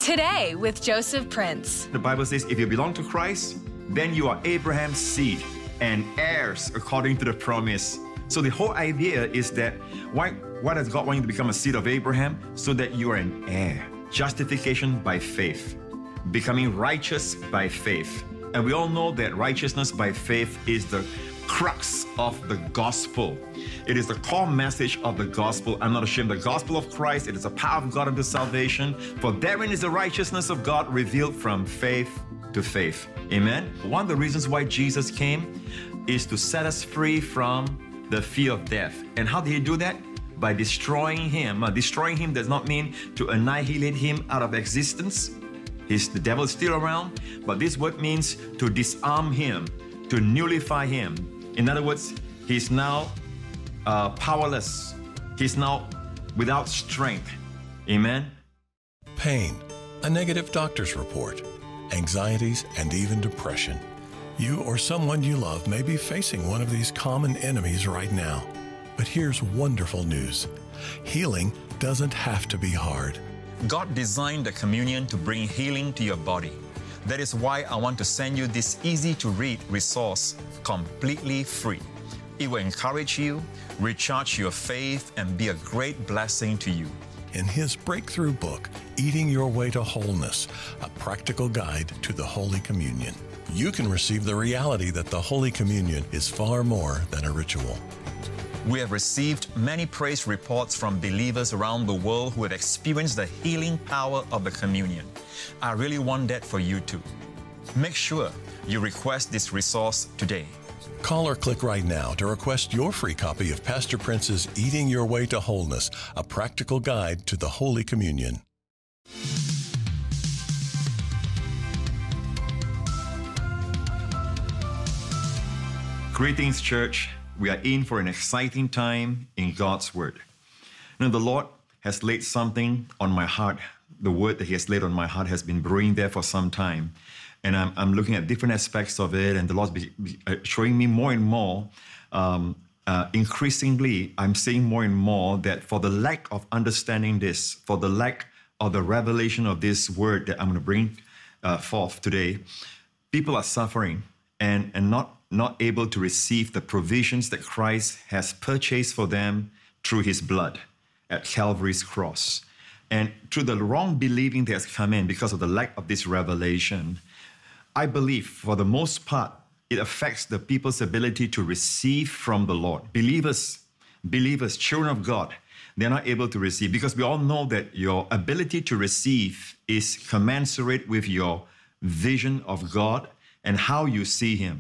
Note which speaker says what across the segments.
Speaker 1: Today with Joseph Prince.
Speaker 2: The Bible says if you belong to Christ, then you are Abraham's seed and heirs according to the promise. So the whole idea is that why does God want you to become a seed of Abraham? So that you are an heir. Justification by faith. Becoming righteous by faith. And we all know that righteousness by faith is the crux of the gospel. It is the core message of the gospel. I'm not ashamed. The gospel of Christ, it is the power of God unto salvation. For therein is the righteousness of God revealed from faith to faith. Amen. One of the reasons why Jesus came is to set us free from the fear of death. And how did he do that? By destroying him. Destroying him does not mean to annihilate him out of existence. The devil is still around, but this word means to disarm him, to nullify him. In other words, he's now powerless. He's now without strength. Amen.
Speaker 3: Pain, a negative doctor's report, anxieties, and even depression. You or someone you love may be facing one of these common enemies right now. But here's wonderful news. Healing doesn't have to be hard.
Speaker 4: God designed the communion to bring healing to your body. That is why I want to send you this easy-to-read resource completely free. It will encourage you, recharge your faith, and be a great blessing to you.
Speaker 3: In his breakthrough book, Eating Your Way to Wholeness, a practical guide to the Holy Communion, you can receive the reality that the Holy Communion is far more than a ritual.
Speaker 4: We have received many praise reports from believers around the world who have experienced the healing power of the communion. I really want that for you too. Make sure you request this resource today.
Speaker 3: Call or click right now to request your free copy of Pastor Prince's Eating Your Way to Wholeness, a practical guide to the Holy Communion.
Speaker 2: Greetings, church. We are in for an exciting time in God's Word. Now, the Lord has laid something on my heart. The word that He has laid on my heart has been brewing there for some time. And I'm looking at different aspects of it, and the Lord's showing me more and more. Increasingly, I'm seeing more and more that for the lack of understanding this, for the lack of the revelation of this word that I'm going to bring forth today, people are suffering and not able to receive the provisions that Christ has purchased for them through His blood at Calvary's cross. And through the wrong believing that has come in because of the lack of this revelation, I believe for the most part, it affects the people's ability to receive from the Lord. Believers, children of God, they're not able to receive because we all know that your ability to receive is commensurate with your vision of God and how you see Him.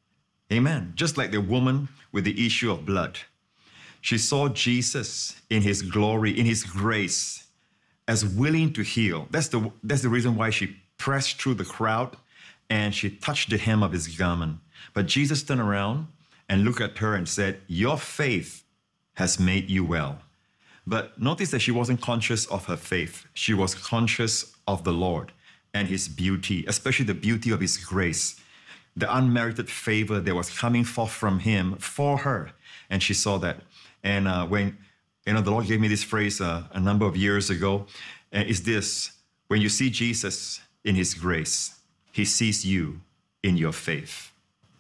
Speaker 2: Amen. Just like the woman with the issue of blood. She saw Jesus in His glory, in His grace, as willing to heal. That's the reason why she pressed through the crowd and she touched the hem of His garment. But Jesus turned around and looked at her and said, "Your faith has made you well." But notice that she wasn't conscious of her faith. She was conscious of the Lord and His beauty, especially the beauty of His grace, the unmerited favor that was coming forth from Him for her. And she saw that. And when the Lord gave me this phrase a number of years ago, is this: when you see Jesus in His grace, He sees you in your faith.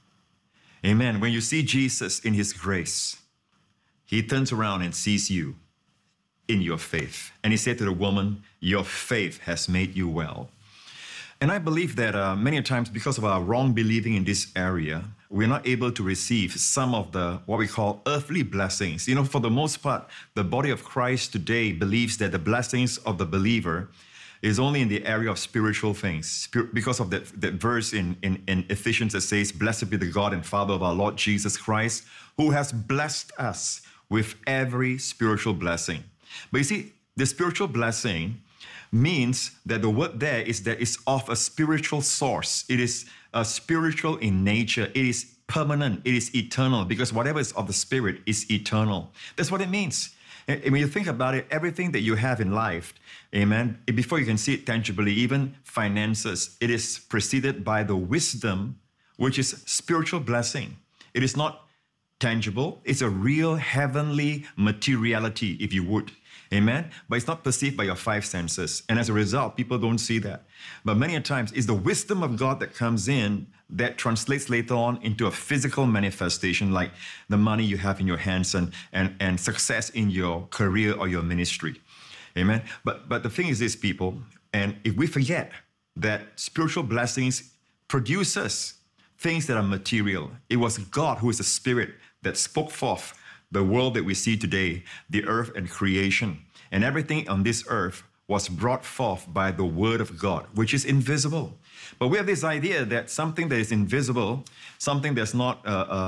Speaker 2: Amen. When you see Jesus in His grace, He turns around and sees you in your faith. And He said to the woman, "Your faith has made you well." And I believe that many times, because of our wrong believing in this area, we're not able to receive some of the, what we call earthly blessings. You know, for the most part, the body of Christ today believes that the blessings of the believer is only in the area of spiritual things. Because of that verse in Ephesians that says, "Blessed be the God and Father of our Lord Jesus Christ, who has blessed us with every spiritual blessing." But you see, the spiritual blessing means that the word there is that it's of a spiritual source. It is spiritual in nature. It is permanent. It is eternal, because whatever is of the Spirit is eternal. That's what it means. And when you think about it, everything that you have in life, amen, before you can see it tangibly, even finances, it is preceded by the wisdom, which is spiritual blessing. It is not tangible. It's a real heavenly materiality, if you would. Amen? But it's not perceived by your five senses. And as a result, people don't see that. But many a times, it's the wisdom of God that comes in that translates later on into a physical manifestation, like the money you have in your hands and success in your career or your ministry. Amen? But the thing is this, people, and if we forget that spiritual blessings produces things that are material, it was God who is the Spirit that spoke forth the world that we see today, the earth and creation. And everything on this earth was brought forth by the word of God, which is invisible. But we have this idea that something that is invisible, something that's not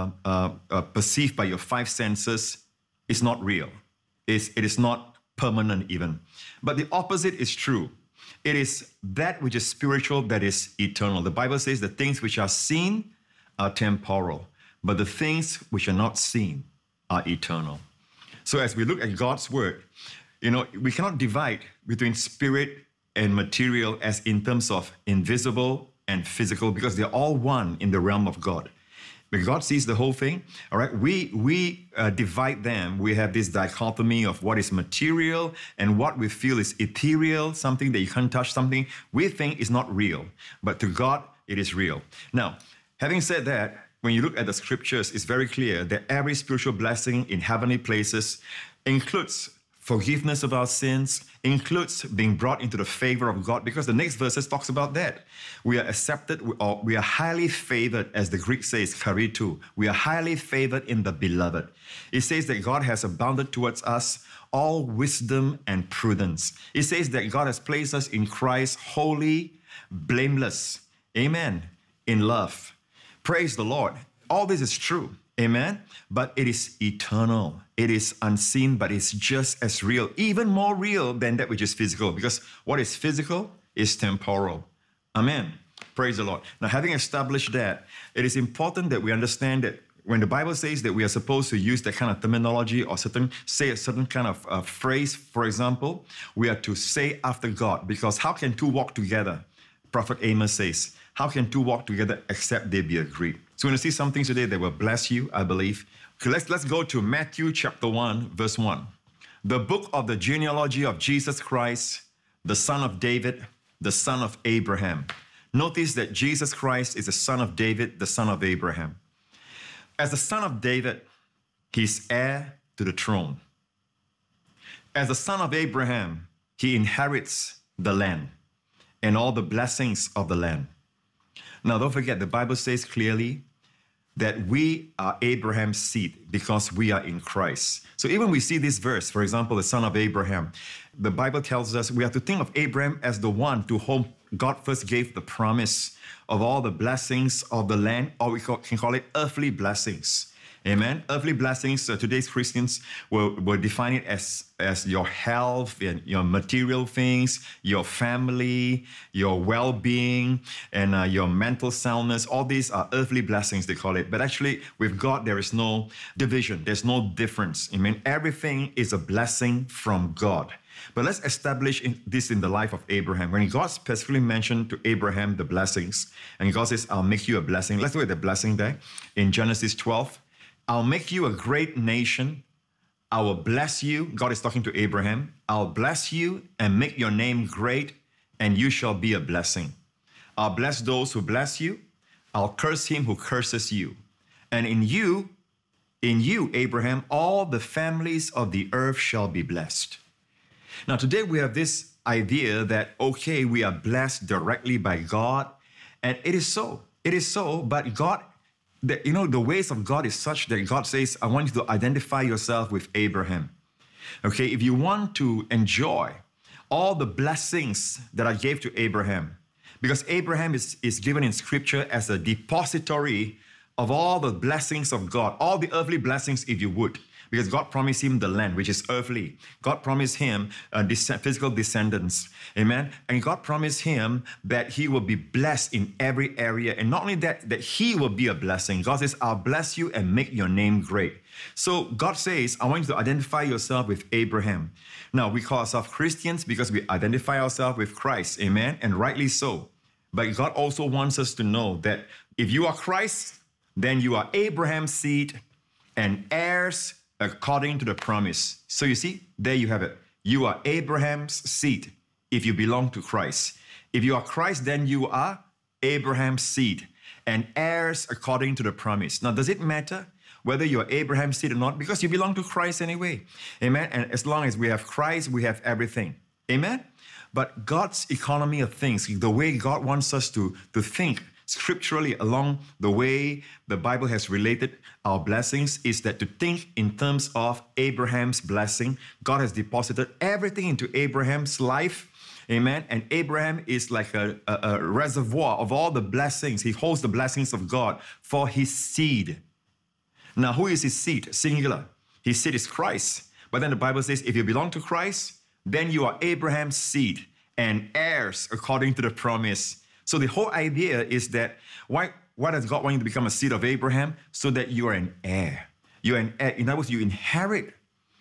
Speaker 2: perceived by your five senses, is not real. It is not permanent even. But the opposite is true. It is that which is spiritual that is eternal. The Bible says the things which are seen are temporal, but the things which are not seen are eternal. So as we look at God's word, we cannot divide between spirit and material as in terms of invisible and physical, because they're all one in the realm of God. But God sees the whole thing, all right? We divide them. We have this dichotomy of what is material and what we feel is ethereal, something that you can't touch, something we think is not real. But to God, it is real. Now, having said that, when you look at the scriptures, it's very clear that every spiritual blessing in heavenly places includes forgiveness of our sins, includes being brought into the favor of God, because the next verses talks about that. We are accepted, or we are highly favored, as the Greek says, charitou. We are highly favored in the beloved. It says that God has abounded towards us all wisdom and prudence. It says that God has placed us in Christ holy, blameless. Amen. In love. Praise the Lord. All this is true. Amen. But it is eternal. It is unseen, but it's just as real, even more real than that which is physical, because what is physical is temporal. Amen. Praise the Lord. Now, having established that, it is important that we understand that when the Bible says that we are supposed to use that kind of terminology or say a certain kind of phrase, for example, we are to say after God, because how can two walk together? Prophet Amos says, how can two walk together except they be agreed? So we're going to see something today that will bless you, I believe. Okay, let's go to Matthew chapter 1, verse 1. The book of the genealogy of Jesus Christ, the son of David, the son of Abraham. Notice that Jesus Christ is the son of David, the son of Abraham. As the son of David, he's heir to the throne. As the son of Abraham, he inherits the land and all the blessings of the land. Now, don't forget, the Bible says clearly that we are Abraham's seed because we are in Christ. So even we see this verse, for example, the son of Abraham, the Bible tells us we have to think of Abraham as the one to whom God first gave the promise of all the blessings of the land, or we can call it earthly blessings. Amen. Earthly blessings, today's Christians will define it as your health and your material things, your family, your well-being, and your mental soundness. All these are earthly blessings, they call it. But actually, with God, there is no division. There's no difference. I mean, everything is a blessing from God. But let's establish this in the life of Abraham. When God specifically mentioned to Abraham the blessings, and God says, I'll make you a blessing. Let's look at the blessing there in Genesis 12. I'll make you a great nation. I will bless you. God is talking to Abraham. I'll bless you and make your name great, and you shall be a blessing. I'll bless those who bless you. I'll curse him who curses you. And in you, Abraham, all the families of the earth shall be blessed. Now, today we have this idea that, okay, we are blessed directly by God, and it is so. It is so, but God, the ways of God is such that God says, I want you to identify yourself with Abraham. Okay, if you want to enjoy all the blessings that I gave to Abraham, because Abraham is given in Scripture as a depository of all the blessings of God, all the earthly blessings, if you would. Because God promised him the land, which is earthly. God promised him physical descendants. Amen. And God promised him that he will be blessed in every area. And not only that he will be a blessing. God says, I'll bless you and make your name great. So God says, I want you to identify yourself with Abraham. Now, we call ourselves Christians because we identify ourselves with Christ. Amen. And rightly so. But God also wants us to know that if you are Christ, then you are Abraham's seed and heirs according to the promise. So you see, there you have it. You are Abraham's seed if you belong to Christ. If you are Christ, then you are Abraham's seed and heirs according to the promise. Now, does it matter whether you are Abraham's seed or not? Because you belong to Christ anyway. Amen. And as long as we have Christ, we have everything. Amen. But God's economy of things, the way God wants us to think scripturally along the way the Bible has related our blessings, is that to think in terms of Abraham's blessing. God has deposited everything into Abraham's life. Amen. And Abraham is like a reservoir of all the blessings. He holds the blessings of God for his seed. Now, who is his seed? Singular. His seed is Christ. But then the Bible says, if you belong to Christ, then you are Abraham's seed and heirs according to the promise. So the whole idea is that why does God want you to become a seed of Abraham? So that you are an heir. You're an heir. In other words, you inherit.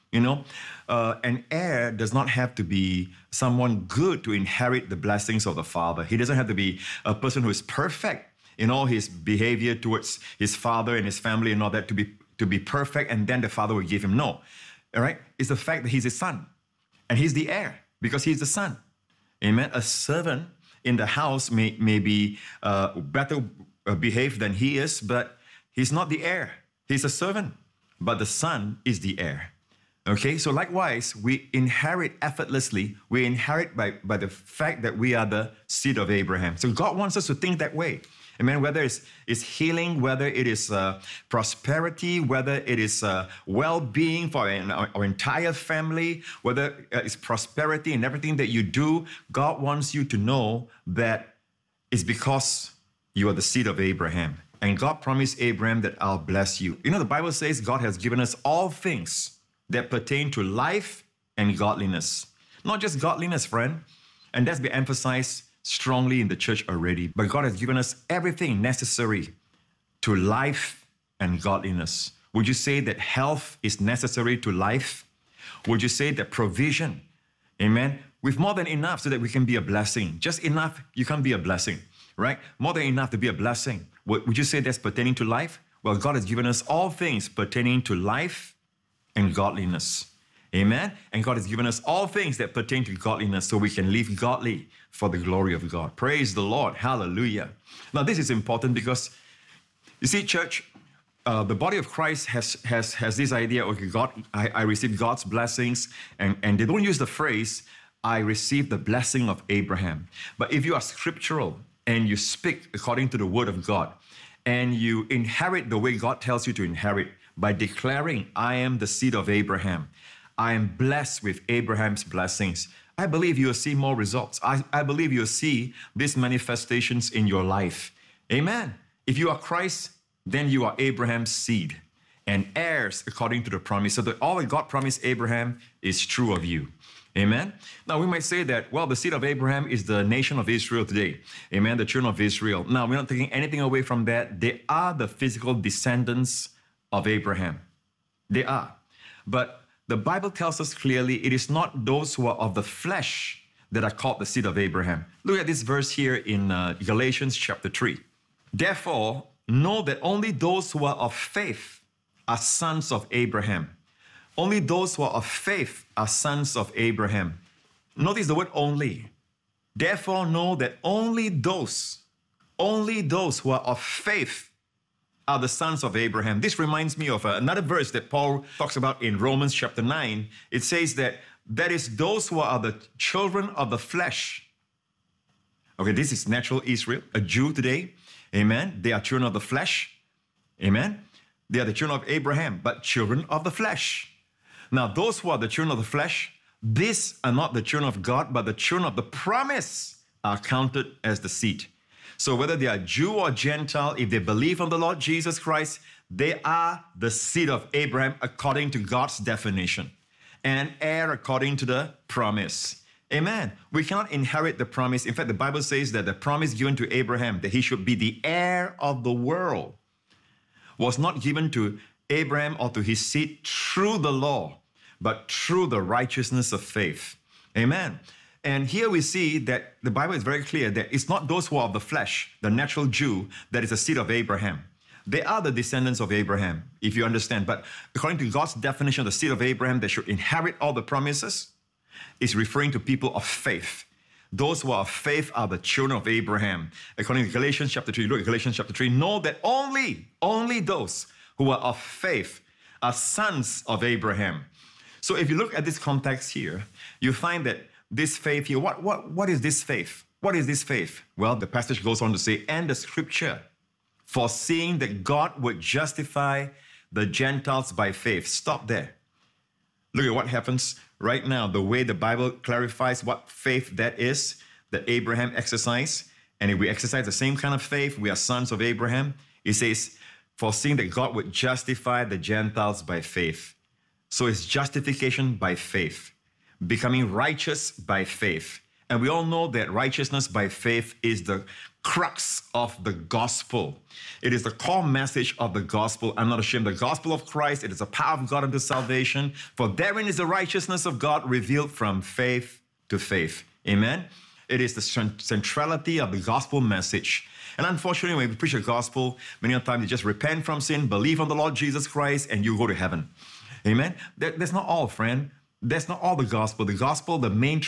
Speaker 2: An heir does not have to be someone good to inherit the blessings of the Father. He doesn't have to be a person who is perfect in all his behavior towards his father and his family and all that to be perfect, and then the Father will give him. No. All right? It's the fact that he's his son. And he's the heir because he's the son. Amen. A servant in the house may be better behaved than he is, but he's not the heir. He's a servant. But the son is the heir. Okay, so likewise, we inherit effortlessly. We inherit by the fact that we are the seed of Abraham. So God wants us to think that way. Amen. Whether it's healing, whether it is prosperity, whether it is well-being for our entire family, whether it's prosperity in everything that you do, God wants you to know that it's because you are the seed of Abraham. And God promised Abraham that I'll bless you. The Bible says God has given us all things that pertain to life and godliness. Not just godliness, friend. And that's been emphasized strongly in the church already. But God has given us everything necessary to life and godliness. Would you say that health is necessary to life? Would you say that provision, amen, with more than enough so that we can be a blessing? Just enough, you can't be a blessing, right? More than enough to be a blessing. Would you say that's pertaining to life? Well, God has given us all things pertaining to life and godliness. Amen? And God has given us all things that pertain to godliness so we can live godly for the glory of God. Praise the Lord. Hallelujah. Now, this is important because, you see, church, the body of Christ has this idea, okay, God, I receive God's blessings, and they don't use the phrase, I receive the blessing of Abraham. But if you are scriptural and you speak according to the word of God, and you inherit the way God tells you to inherit by declaring, I am the seed of Abraham, I am blessed with Abraham's blessings, I believe you'll see more results. I believe you'll see these manifestations in your life. Amen. If you are Christ, then you are Abraham's seed and heirs according to the promise. So that all that God promised Abraham is true of you. Amen. Now we might say that, well, the seed of Abraham is the nation of Israel today. Amen. The children of Israel. Now we're not taking anything away from that. They are the physical descendants of Abraham. They are. But the Bible tells us clearly it is not those who are of the flesh that are called the seed of Abraham. Look at this verse here in Galatians chapter 3. Therefore, know that only those who are of faith are sons of Abraham. Only those who are of faith are sons of Abraham. Notice the word only. Therefore, know that only those who are of faith are the sons of Abraham. This reminds me of another verse that Paul talks about in Romans chapter 9. It says that is those who are the children of the flesh. Okay, this is natural Israel, a Jew today. Amen. They are children of the flesh. Amen. They are the children of Abraham, but children of the flesh. Now, those who are the children of the flesh, these are not the children of God, but the children of the promise are counted as the seed. So whether they are Jew or Gentile, if they believe on the Lord Jesus Christ, they are the seed of Abraham according to God's definition and heir according to the promise. Amen. We cannot inherit the promise. In fact, the Bible says that the promise given to Abraham, that he should be the heir of the world, was not given to Abraham or to his seed through the law, but through the righteousness of faith. Amen. And here we see that the Bible is very clear that it's not those who are of the flesh, the natural Jew, that is the seed of Abraham. They are the descendants of Abraham, if you understand. But according to God's definition of the seed of Abraham, they should inherit all the promises. is referring to people of faith. Those who are of faith are the children of Abraham. According to Galatians chapter 3, look at Galatians chapter 3, know that only those who are of faith are sons of Abraham. So if you look at this context here, you find that this faith here, what is this faith? What is this faith? Well, the passage goes on to say, and the scripture, foreseeing that God would justify the Gentiles by faith. Stop there. Look at what happens right now, the way the Bible clarifies what faith that is, that Abraham exercised. And if we exercise the same kind of faith, we are sons of Abraham. It says, foreseeing that God would justify the Gentiles by faith. So it's justification by faith, becoming righteous by faith. And we all know that righteousness by faith is the crux of the gospel. It is the core message of the gospel. I'm not ashamed of the gospel of Christ. It is the power of God unto salvation. For therein is the righteousness of God revealed from faith to faith. Amen? It is the centrality of the gospel message. And unfortunately, when we preach the gospel, many times you just repent from sin, believe on the Lord Jesus Christ, and you go to heaven. Amen? That's not all, friend. That's not all the gospel. The gospel, the main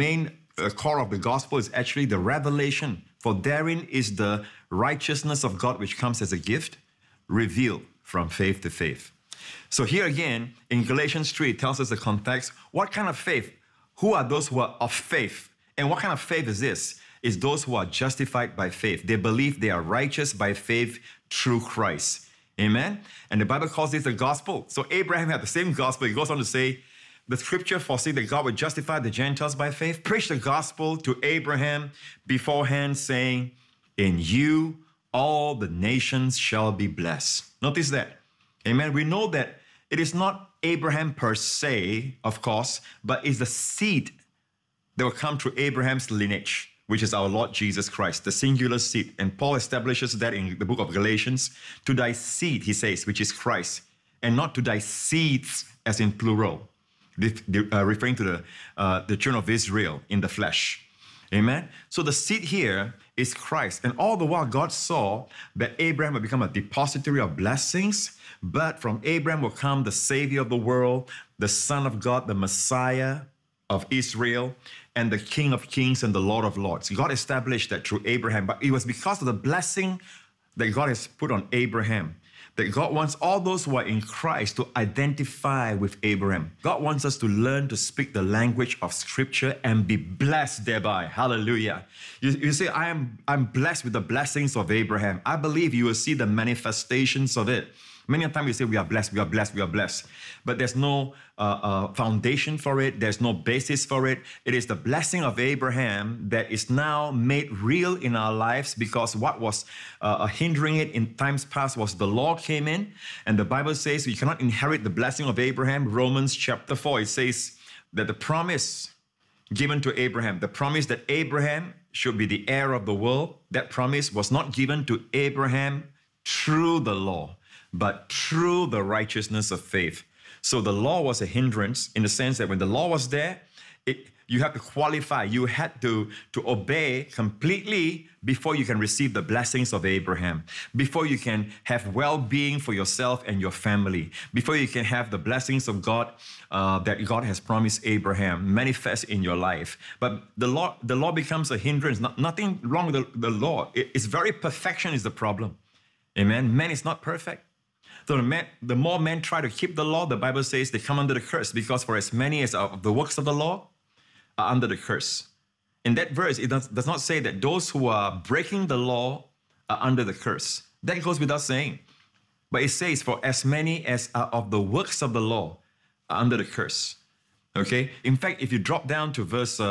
Speaker 2: core of the gospel is actually the revelation. For therein is the righteousness of God which comes as a gift, revealed from faith to faith. So here again, in Galatians 3, it tells us the context. What kind of faith? Who are those who are of faith? And what kind of faith is this? It's those who are justified by faith. They believe they are righteous by faith through Christ. Amen? And the Bible calls this the gospel. So Abraham had the same gospel. He goes on to say, the scripture foresees that God would justify the Gentiles by faith. Preach the gospel to Abraham beforehand, saying, in you all the nations shall be blessed. Notice that. Amen. We know that it is not Abraham per se, of course, but it's the seed that will come through Abraham's lineage, which is our Lord Jesus Christ, the singular seed. And Paul establishes that in the book of Galatians. To thy seed, he says, which is Christ, and not to thy seeds as in plural. Referring to the children of Israel in the flesh. Amen? So the seed here is Christ. And all the while God saw that Abraham would become a depository of blessings, but from Abraham will come the Savior of the world, the Son of God, the Messiah of Israel, and the King of Kings and the Lord of Lords. God established that through Abraham, but it was because of the blessing that God has put on Abraham that God wants all those who are in Christ to identify with Abraham. God wants us to learn to speak the language of Scripture and be blessed thereby. Hallelujah. You say, I'm blessed with the blessings of Abraham. I believe you will see the manifestations of it. Many times we say we are blessed, we are blessed, we are blessed. But there's no foundation for it. There's no basis for it. It is the blessing of Abraham that is now made real in our lives, because what was hindering it in times past was the law came in. And the Bible says you cannot inherit the blessing of Abraham. Romans chapter 4, it says that the promise given to Abraham, the promise that Abraham should be the heir of the world, that promise was not given to Abraham through the law, but through the righteousness of faith. So the law was a hindrance in the sense that when the law was there, you had to qualify. You had to obey completely before you can receive the blessings of Abraham, before you can have well-being for yourself and your family, before you can have the blessings of God that God has promised Abraham manifest in your life. But the law becomes a hindrance. Nothing wrong with the law. Its very perfection is the problem. Amen. Man is not perfect. So the more men try to keep the law, the Bible says they come under the curse, because for as many as are the works of the law are under the curse. In that verse, it does not say that those who are breaking the law are under the curse. That goes without saying. But it says, for as many as are of the works of the law are under the curse. Okay? In fact, if you drop down to verse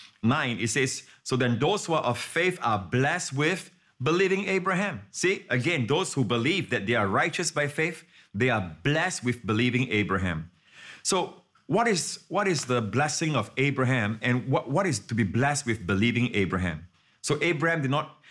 Speaker 2: 9, it says, so then those who are of faith are blessed with believing Abraham. See, again, those who believe that they are righteous by faith, they are blessed with believing Abraham. So what is the blessing of Abraham, and what is to be blessed with believing Abraham? So Abraham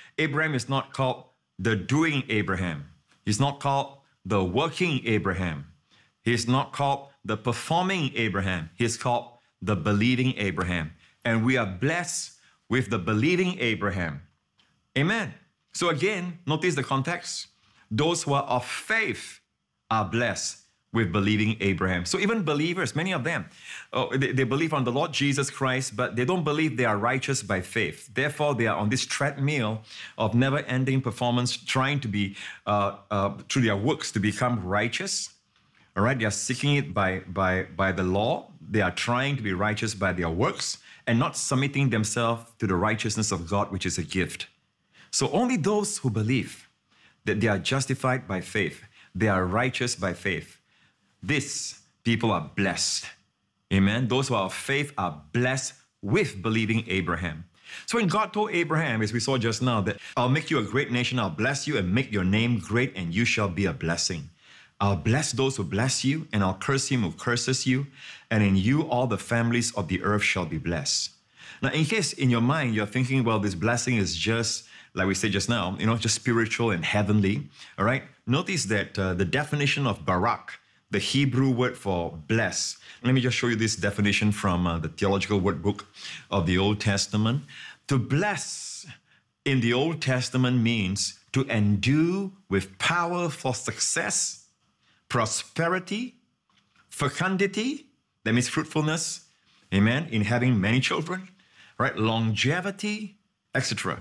Speaker 2: is not called the doing Abraham. He's not called the working Abraham. He's not called the performing Abraham. He's called the believing Abraham. And we are blessed with the believing Abraham. Amen. So again, notice the context. Those who are of faith are blessed with believing Abraham. So even believers, many of them, they believe on the Lord Jesus Christ, but they don't believe they are righteous by faith. Therefore, they are on this treadmill of never-ending performance, trying to be, through their works, to become righteous. All right, they are seeking it by the law. They are trying to be righteous by their works and not submitting themselves to the righteousness of God, which is a gift. So only those who believe that they are justified by faith, they are righteous by faith, these people are blessed. Amen. Those who are of faith are blessed with believing Abraham. So when God told Abraham, as we saw just now, that I'll make you a great nation, I'll bless you and make your name great, and you shall be a blessing. I'll bless those who bless you, and I'll curse him who curses you, and in you all the families of the earth shall be blessed. Now, in case in your mind you're thinking, well, this blessing is just, like we said just now, just spiritual and heavenly, all right? Notice that the definition of barak, the Hebrew word for bless. Let me just show you this definition from the Theological Word Book of the Old Testament. To bless in the Old Testament means to endue with power for success, prosperity, fecundity, that means fruitfulness, amen, in having many children, right? Longevity, etc.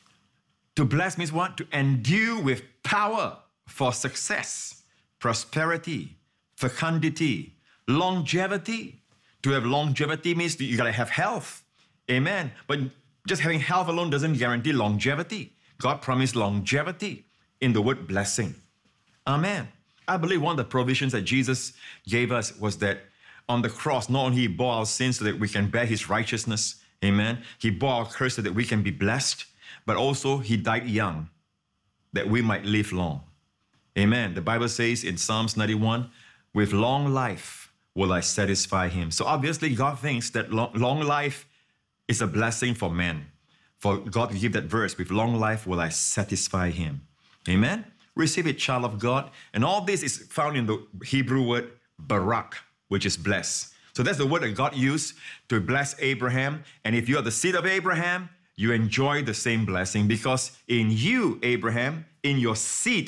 Speaker 2: To bless means what? To endue with power for success, prosperity, fecundity, longevity. To have longevity means that you got to have health. Amen. But just having health alone doesn't guarantee longevity. God promised longevity in the word blessing. Amen. I believe one of the provisions that Jesus gave us was that on the cross, not only he bore our sins so that we can bear his righteousness, amen, he bore our curse so that we can be blessed, but also he died young, that we might live long. Amen. The Bible says in Psalms 91, with long life will I satisfy him. So obviously God thinks that long life is a blessing for men. For God to give that verse, with long life will I satisfy him. Amen. Receive it, child of God. And all this is found in the Hebrew word barak, which is bless. So that's the word that God used to bless Abraham. And if you are the seed of Abraham, you enjoy the same blessing, because in you, Abraham, in your seed,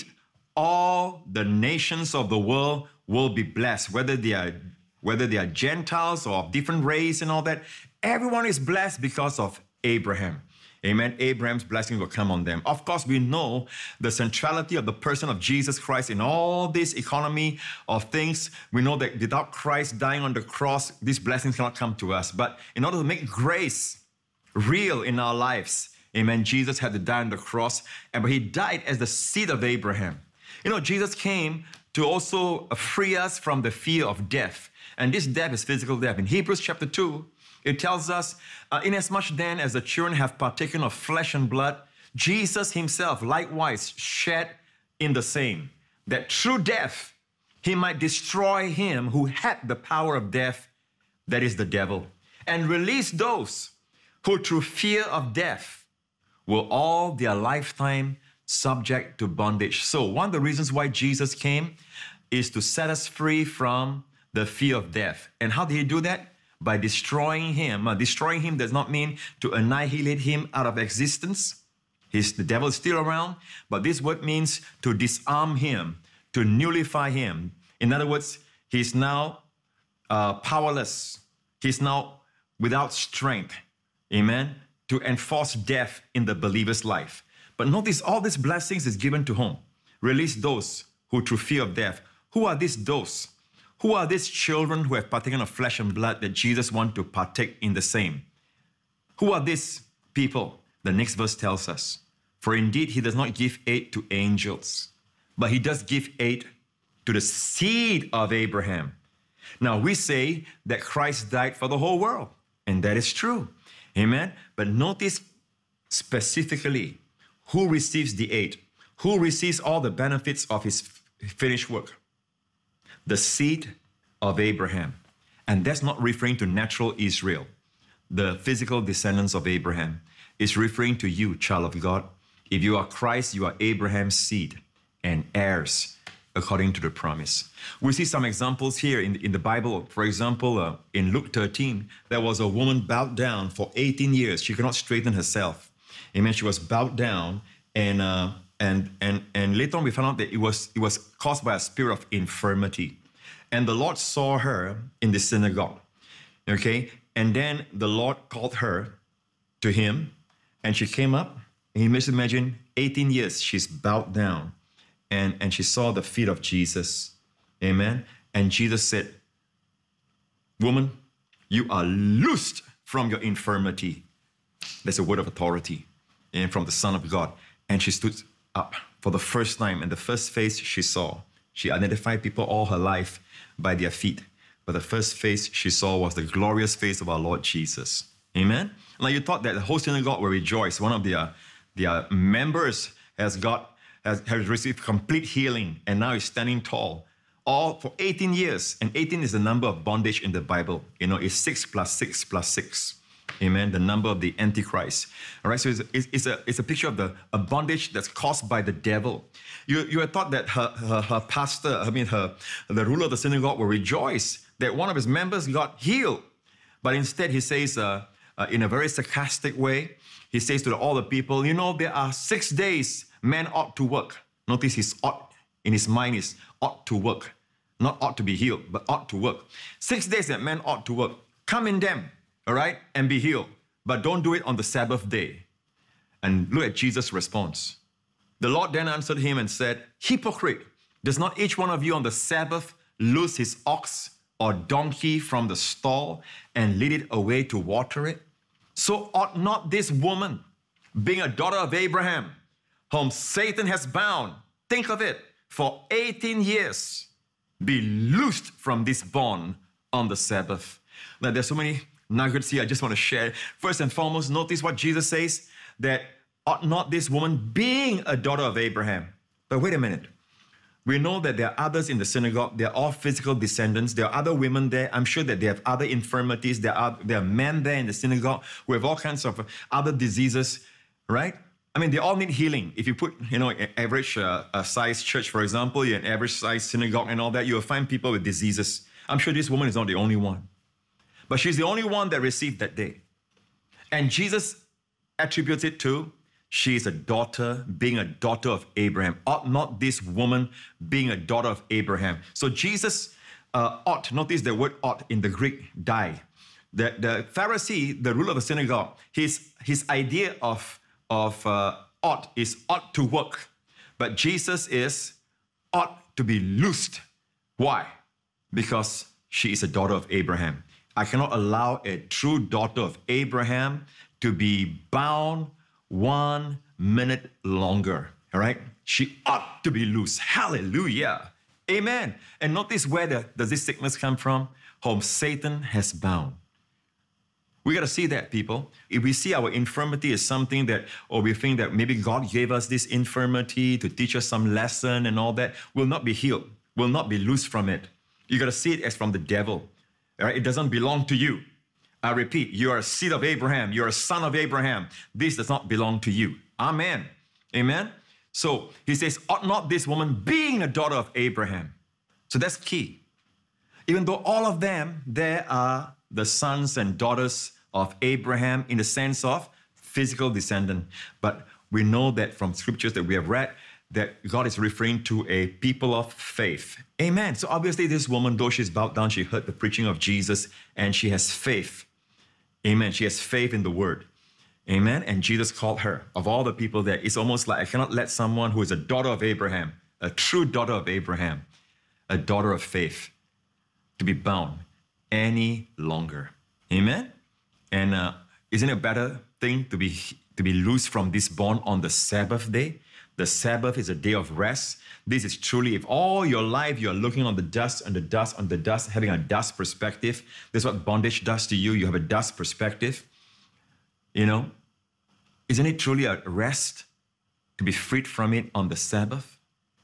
Speaker 2: all the nations of the world will be blessed, whether they are Gentiles or of different race and all that. Everyone is blessed because of Abraham. Amen. Abraham's blessing will come on them. Of course, we know the centrality of the person of Jesus Christ in all this economy of things. We know that without Christ dying on the cross, these blessings cannot come to us. But in order to make grace real in our lives, amen, Jesus had to die on the cross, but he died as the seed of Abraham. Jesus came to also free us from the fear of death. And this death is physical death. In Hebrews chapter 2, it tells us, inasmuch then as the children have partaken of flesh and blood, Jesus himself likewise shed in the same, that through death he might destroy him who had the power of death, that is the devil, and release those who through fear of death will all their lifetime subject to bondage. So one of the reasons why Jesus came is to set us free from the fear of death. And how did he do that? By destroying him. Destroying him does not mean to annihilate him out of existence. The devil is still around, but this word means to disarm him, to nullify him. In other words, he's now powerless. He's now without strength, amen, to enforce death in the believer's life. But notice all these blessings is given to whom? Release those who through fear of death. Who are these those? Who are these children who have partaken of flesh and blood that Jesus wants to partake in the same? Who are these people? The next verse tells us, for indeed he does not give aid to angels, but he does give aid to the seed of Abraham. Now we say that Christ died for the whole world, and that is true. Amen. But notice specifically who receives the aid, who receives all the benefits of his finished work. The seed of Abraham. And that's not referring to natural Israel, the physical descendants of Abraham. It's referring to you, child of God. If you are Christ, you are Abraham's seed and heirs according to the promise. We see some examples here in the Bible. For example, in Luke 13, there was a woman bowed down for 18 years. She could not straighten herself. Amen. She was bowed down, and later on we found out that it was caused by a spirit of infirmity. And the Lord saw her in the synagogue. Okay? And then the Lord called her to him, and she came up. And you must imagine, 18 years, she's bowed down. And she saw the feet of Jesus. Amen? And Jesus said, woman, you are loosed from your infirmity. That's a word of authority, and from the Son of God. And she stood up for the first time, and the first face she saw, she identified people all her life by their feet. But the first face she saw was the glorious face of our Lord Jesus. Amen? Now you thought that the whole synagogue will rejoice. One of their members has received complete healing, and now is standing tall. All for 18 years. And 18 is the number of bondage in the Bible. You know, it's 6 plus 6 plus 6. Amen. The number of the Antichrist. All right. So it's a picture of a bondage that's caused by the devil. You had thought that her pastor, the ruler of the synagogue, will rejoice that one of his members got healed. But instead, he says, in a very sarcastic way, he says to all the people, you know, there are 6 days man ought to work. Notice his ought in his mind is ought to work. Not ought to be healed, but ought to work. 6 days that man ought to work. Come in them, all right, and be healed. But don't do it on the Sabbath day. And look at Jesus' response. The Lord then answered him and said, hypocrite, does not each one of you on the Sabbath loose his ox or donkey from the stall and lead it away to water it? So ought not this woman, being a daughter of Abraham, whom Satan has bound, think of it, for 18 years, be loosed from this bond on the Sabbath. Now, there's so many nuggets here I just want to share. First and foremost, notice what Jesus says, that ought not this woman, being a daughter of Abraham. But wait a minute. We know that there are others in the synagogue. They're all physical descendants. There are other women there. I'm sure that they have other infirmities. There are men there in the synagogue who have all kinds of other diseases, right? I mean, they all need healing. If you put, an average size church, for example, an average size synagogue and all that, you will find people with diseases. I'm sure this woman is not the only one. But she's the only one that received that day. And Jesus attributes it to, she is a daughter, being a daughter of Abraham. Ought not this woman being a daughter of Abraham? So Jesus ought, notice the word ought in the Greek, die. The Pharisee, the ruler of the synagogue, his idea of ought is ought to work. But Jesus is ought to be loosed. Why? Because she is a daughter of Abraham. I cannot allow a true daughter of Abraham to be bound 1 minute longer. All right? She ought to be loose. Hallelujah. Amen. And notice where does this sickness come from? Whom Satan has bound. We got to see that, people. If we see our infirmity as something that, or we think that maybe God gave us this infirmity to teach us some lesson and all that, we'll not be healed. We'll not be loose from it. You got to see it as from the devil. All right? It doesn't belong to you. I repeat, you are a seed of Abraham. You're a son of Abraham. This does not belong to you. Amen. Amen. So he says, ought not this woman being a daughter of Abraham? So that's key. Even though all of them, they are the sons and daughters of Abraham in the sense of physical descendant. But we know that from scriptures that we have read, that God is referring to a people of faith. Amen. So obviously this woman, though she's bowed down, she heard the preaching of Jesus and she has faith. Amen. She has faith in the word. Amen. And Jesus called her. Of all the people there, it's almost like I cannot let someone who is a daughter of Abraham, a true daughter of Abraham, a daughter of faith, to be bound any longer. Amen. And isn't it a better thing to be loose from this bond on the Sabbath day? The Sabbath is a day of rest. This is truly, if all your life you're looking on the dust, on the dust, on the dust, having a dust perspective, this is what bondage does to you. You have a dust perspective. Isn't it truly a rest to be freed from it on the Sabbath?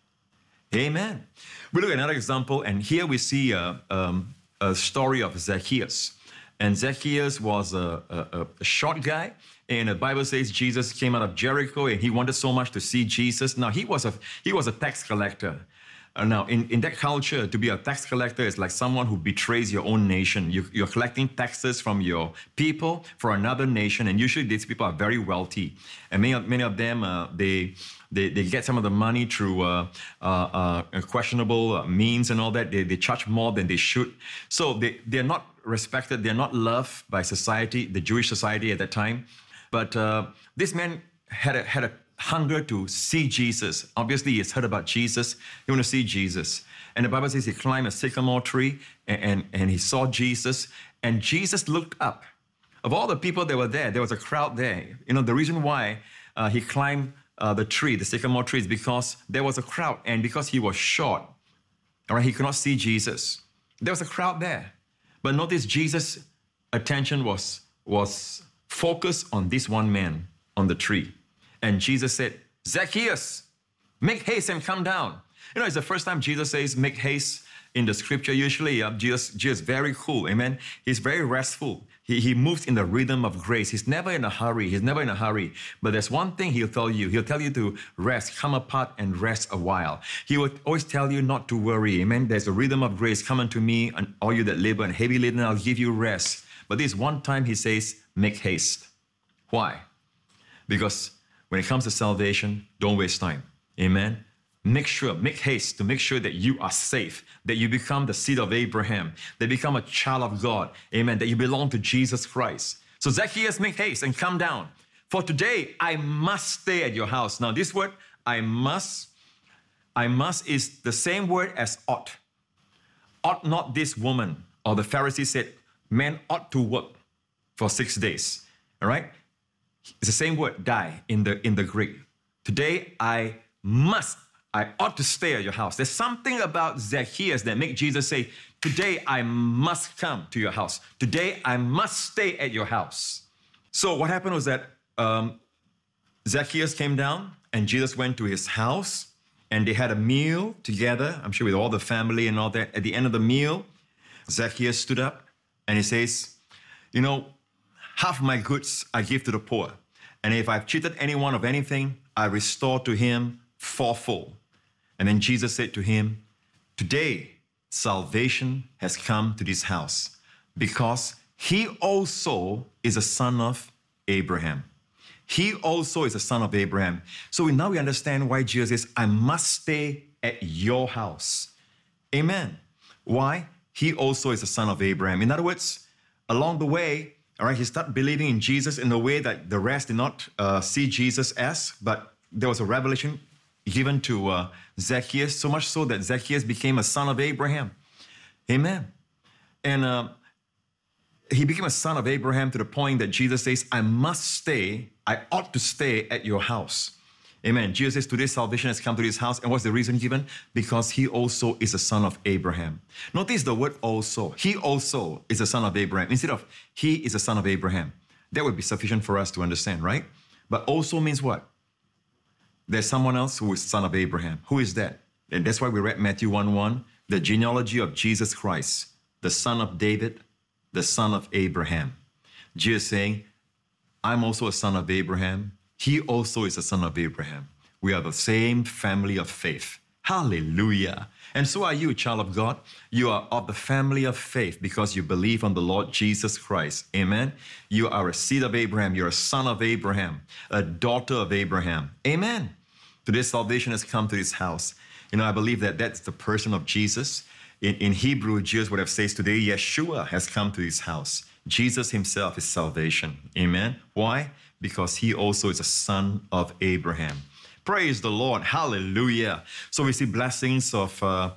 Speaker 2: Amen. We look at another example, and here we see a story of Zacchaeus. And Zacchaeus was a short guy. And the Bible says Jesus came out of Jericho and he wanted so much to see Jesus. Now, he was a tax collector. Now, in that culture, to be a tax collector is like someone who betrays your own nation. You're collecting taxes from your people for another nation, and usually these people are very wealthy. And many of them, they get some of the money through questionable means and all that. They charge more than they should. So they're not respected. They're not loved by society, the Jewish society at that time. But this man had a hunger to see Jesus. Obviously, he's heard about Jesus. He wanted to see Jesus. And the Bible says he climbed a sycamore tree and he saw Jesus. And Jesus looked up. Of all the people that were there was a crowd there. You know, the reason why he climbed the tree, the sycamore tree, is because there was a crowd. And because he was short, all right, he could not see Jesus. There was a crowd there. But notice Jesus' attention was focused on this one man on the tree. And Jesus said, Zacchaeus, make haste and come down. You know, it's the first time Jesus says make haste in the scripture. Usually, Jesus is very cool, amen? He's very restful. He moves in the rhythm of grace. He's never in a hurry. But there's one thing he'll tell you. He'll tell you to rest, come apart and rest a while. He will always tell you not to worry, amen? There's a rhythm of grace. Come unto me, and all you that labor and heavy laden, I'll give you rest. But this one time he says, make haste. Why? Because when it comes to salvation, don't waste time. Amen? Make haste to make sure that you are safe, that you become the seed of Abraham, that you become a child of God. Amen? That you belong to Jesus Christ. So Zacchaeus, make haste and come down. For today, I must stay at your house. Now, this word, I must is the same word as ought. Ought not this woman, or the Pharisees said, men ought to work for 6 days. All right? It's the same word, die, in the Greek. Today, I ought to stay at your house. There's something about Zacchaeus that makes Jesus say, today I must come to your house. Today I must stay at your house. So what happened was that Zacchaeus came down and Jesus went to his house and they had a meal together, I'm sure with all the family and all that. At the end of the meal, Zacchaeus stood up and he says, you know, half my goods I give to the poor. And if I've cheated anyone of anything, I restore to him fourfold. And then Jesus said to him, today salvation has come to this house because he also is a son of Abraham. He also is a son of Abraham. So now we understand why Jesus says, I must stay at your house. Amen. Why? He also is a son of Abraham. In other words, along the way, all right, he started believing in Jesus in a way that the rest did not see Jesus as, but there was a revelation given to Zacchaeus, so much so that Zacchaeus became a son of Abraham. Amen. And he became a son of Abraham to the point that Jesus says, I ought to stay at your house. Amen. Jesus says, today salvation has come to this house. And what's the reason given? Because he also is a son of Abraham. Notice the word also. He also is a son of Abraham. Instead of he is a son of Abraham. That would be sufficient for us to understand, right? But also means what? There's someone else who is son of Abraham. Who is that? And that's why we read Matthew 1:1, the genealogy of Jesus Christ, the son of David, the son of Abraham. Jesus saying, I'm also a son of Abraham. He also is a son of Abraham. We are the same family of faith. Hallelujah. And so are you, child of God. You are of the family of faith because you believe on the Lord Jesus Christ. Amen. You are a seed of Abraham. You're a son of Abraham, a daughter of Abraham. Amen. Today salvation has come to this house. You know, I believe that that's the person of Jesus. In Hebrew, Jesus would have said today, Yeshua has come to this house. Jesus himself is salvation. Amen. Why? Because he also is a son of Abraham. Praise the Lord. Hallelujah. So we see blessings of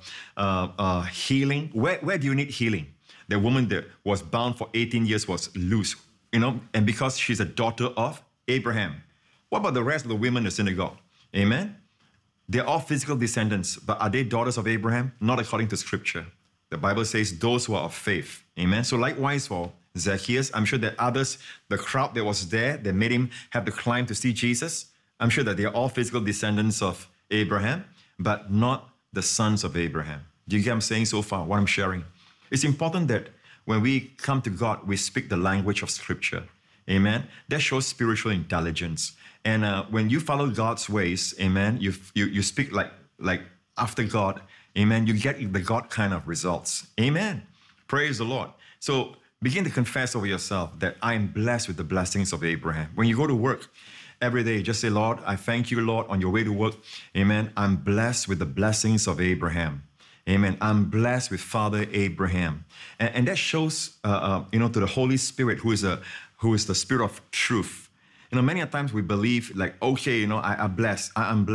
Speaker 2: healing. Where do you need healing? The woman that was bound for 18 years was loose, you know, and because she's a daughter of Abraham. What about the rest of the women in the synagogue? Amen. They're all physical descendants, but are they daughters of Abraham? Not according to scripture. The Bible says those who are of faith. Amen. So likewise for Zacchaeus, I'm sure that others, the crowd that was there, that made him have to climb to see Jesus, I'm sure that they are all physical descendants of Abraham, but not the sons of Abraham. Do you get what I'm saying so far, what I'm sharing? It's important that when we come to God, we speak the language of Scripture. Amen? That shows spiritual intelligence. And when you follow God's ways, amen, you speak like after God, Amen. You get the God kind of results. Amen. Praise the Lord. So begin to confess over yourself that I am blessed with the blessings of Abraham. When you go to work every day, just say, Lord, I thank you, Lord, on your way to work. Amen. I'm blessed with the blessings of Abraham. Amen. I'm blessed with Father Abraham. And that shows, to the Holy Spirit, who is the Spirit of truth. Many a times we believe like, okay, I'm blessed.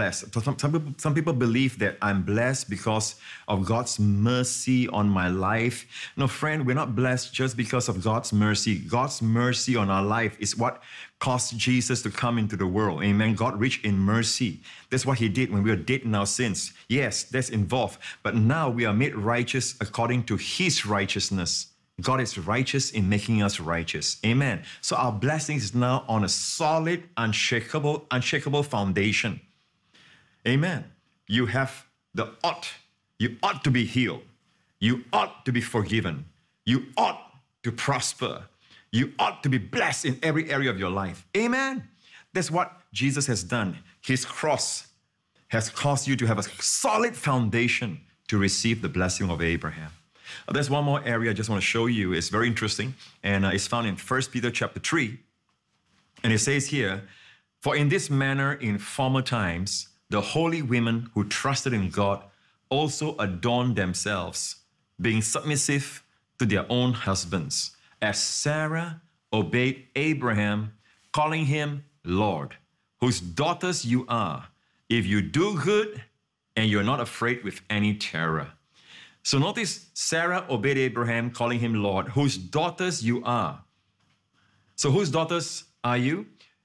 Speaker 2: Some people believe that I'm blessed because of God's mercy on my life. No, friend, we're not blessed just because of God's mercy. God's mercy on our life is what caused Jesus to come into the world. Amen. God rich in mercy. That's what he did when we were dead in our sins. Yes, that's involved. But now we are made righteous according to his righteousness. God is righteous in making us righteous. Amen. So our blessings is now on a solid, unshakable foundation. Amen. You have the ought. You ought to be healed. You ought to be forgiven. You ought to prosper. You ought to be blessed in every area of your life. Amen. That's what Jesus has done. His cross has caused you to have a solid foundation to receive the blessing of Abraham. There's one more area I just want to show you. It's very interesting, and it's found in 1 Peter chapter 3. And it says here, for in this manner in former times, the holy women who trusted in God also adorned themselves, being submissive to their own husbands, as Sarah obeyed Abraham, calling him Lord, whose daughters you are, if you do good and you're not afraid with any terror. So notice, Sarah obeyed Abraham, calling him Lord, whose daughters you are. So whose daughters are you?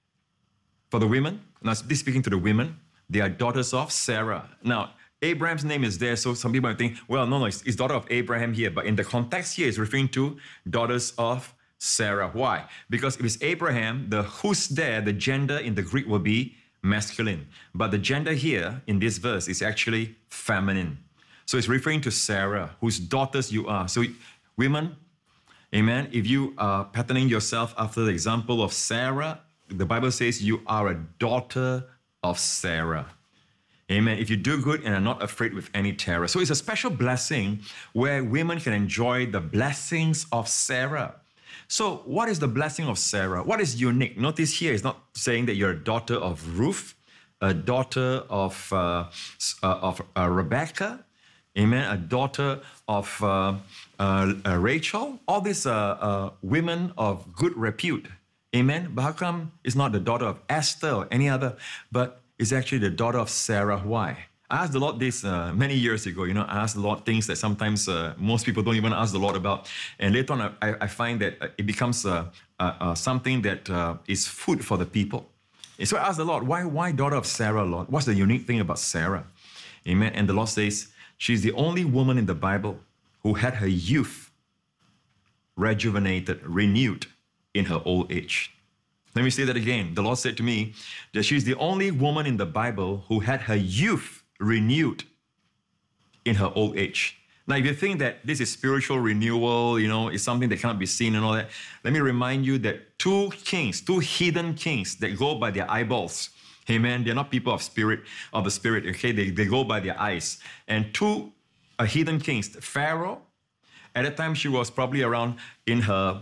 Speaker 2: For the women, now this speaking to the women, they are daughters of Sarah. Now, Abraham's name is there, so some people might think, well, no, it's daughter of Abraham here. But in the context here, it's referring to daughters of Sarah. Why? Because if it's Abraham, the who's there, the gender in the Greek will be masculine. But the gender here in this verse is actually feminine. So it's referring to Sarah, whose daughters you are. So women, amen, if you are patterning yourself after the example of Sarah, the Bible says you are a daughter of Sarah. Amen. If you do good and are not afraid with any terror. So it's a special blessing where women can enjoy the blessings of Sarah. So what is the blessing of Sarah? What is unique? Notice here, it's not saying that you're a daughter of Ruth, a daughter of Rebecca, amen, a daughter of Rachel. All these women of good repute. Amen. But how come it's not the daughter of Esther or any other, but it's actually the daughter of Sarah? Why? I asked the Lord this many years ago. I asked the Lord things that sometimes most people don't even ask the Lord about. And later on, I find that it becomes something that is food for the people. And so I asked the Lord, why daughter of Sarah, Lord? What's the unique thing about Sarah? Amen. And the Lord says, she's the only woman in the Bible who had her youth rejuvenated, renewed in her old age. Let me say that again. The Lord said to me that she's the only woman in the Bible who had her youth renewed in her old age. Now, if you think that this is spiritual renewal, is something that cannot be seen and all that, let me remind you that two heathen kings that go by their eyeballs, amen, they're not people of the spirit, okay, they go by their eyes. And two heathen kings, Pharaoh, at that time she was probably around in her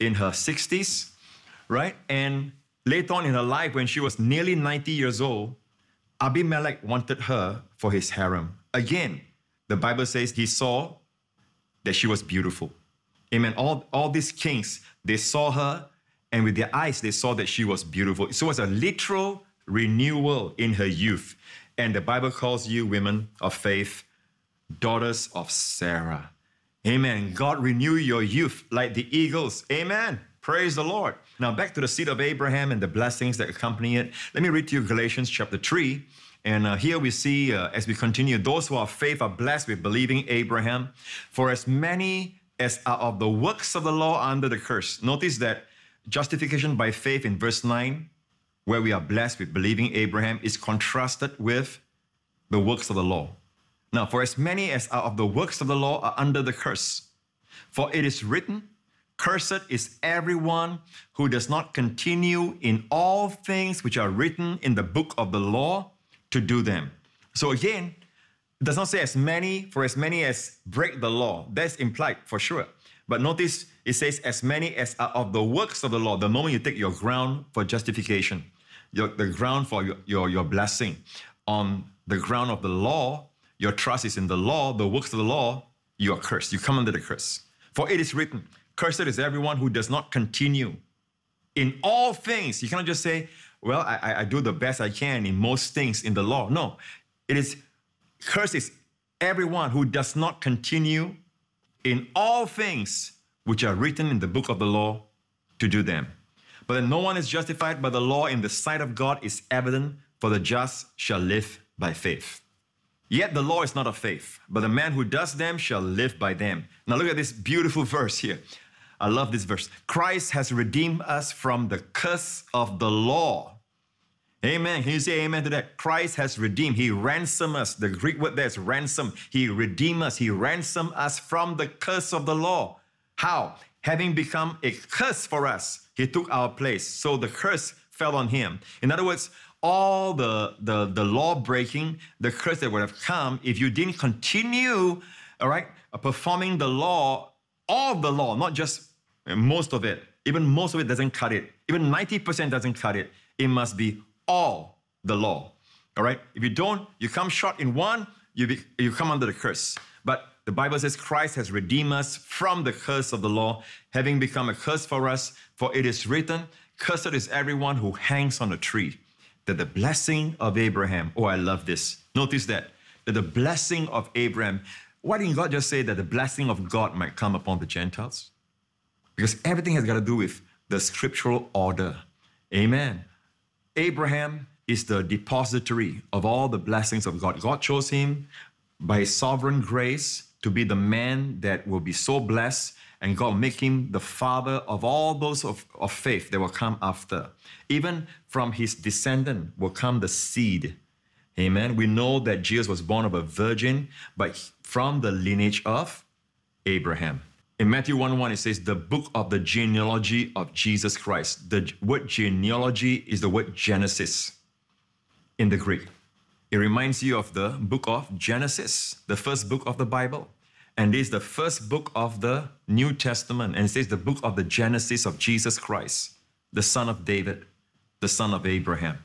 Speaker 2: 60s, right? And later on in her life, when she was nearly 90 years old, Abimelech wanted her for his harem. Again, the Bible says he saw that she was beautiful. Amen. All these kings, they saw her, and with their eyes, they saw that she was beautiful. So it was a literal renewal in her youth. And the Bible calls you, women of faith, daughters of Sarah. Amen. God renew your youth like the eagles. Amen. Praise the Lord. Now back to the seed of Abraham and the blessings that accompany it. Let me read to you Galatians chapter 3. And here we see, as we continue, those who are of faith are blessed with believing Abraham. For as many as are of the works of the law are under the curse. Notice that justification by faith in verse 9, where we are blessed with believing Abraham, is contrasted with the works of the law. Now, for as many as are of the works of the law are under the curse. For it is written, cursed is everyone who does not continue in all things which are written in the book of the law to do them. So again, It does not say as many as break the law. That's implied for sure. But notice it says as many as are of the works of the law. The moment you take your ground for justification, the ground for your blessing, on the ground of the law, your trust is in the law, the works of the law, you are cursed. You come under the curse. For it is written, cursed is everyone who does not continue in all things. You cannot just say, well, I do the best I can in most things in the law. No, it is, cursed is everyone who does not continue in all things which are written in the book of the law to do them. But then no one is justified by the law in the sight of God is evident, for the just shall live by faith. Yet the law is not of faith, but the man who does them shall live by them. Now look at this beautiful verse here. I love this verse. Christ has redeemed us from the curse of the law. Amen. Can you say amen to that? Christ has redeemed. He ransomed us. The Greek word there is ransom. He redeemed us. He ransomed us from the curse of the law. How? Having become a curse for us, he took our place. So the curse fell on him. In other words, all the law breaking, the curse that would have come if you didn't continue, all right, performing the law, all of the law, not just most of it. Even most of it doesn't cut it. Even 90% doesn't cut it. It must be all the law, all right? If you don't, you come short in one, you come under the curse. But the Bible says Christ has redeemed us from the curse of the law, having become a curse for us. For it is written, cursed is everyone who hangs on a tree, that the blessing of Abraham, oh, I love this. Notice that the blessing of Abraham, why didn't God just say that the blessing of God might come upon the Gentiles? Because everything has got to do with the scriptural order. Amen. Abraham is the depository of all the blessings of God. God chose him by his sovereign grace to be the man that will be so blessed, and God will make him the father of all those of faith that will come after. Even from his descendant will come the seed. Amen. We know that Jesus was born of a virgin, but from the lineage of Abraham. In Matthew 1:1, it says, the book of the genealogy of Jesus Christ. The word genealogy is the word Genesis in the Greek. It reminds you of the book of Genesis, the first book of the Bible. And this is the first book of the New Testament. And it says the book of the Genesis of Jesus Christ, the son of David, the son of Abraham.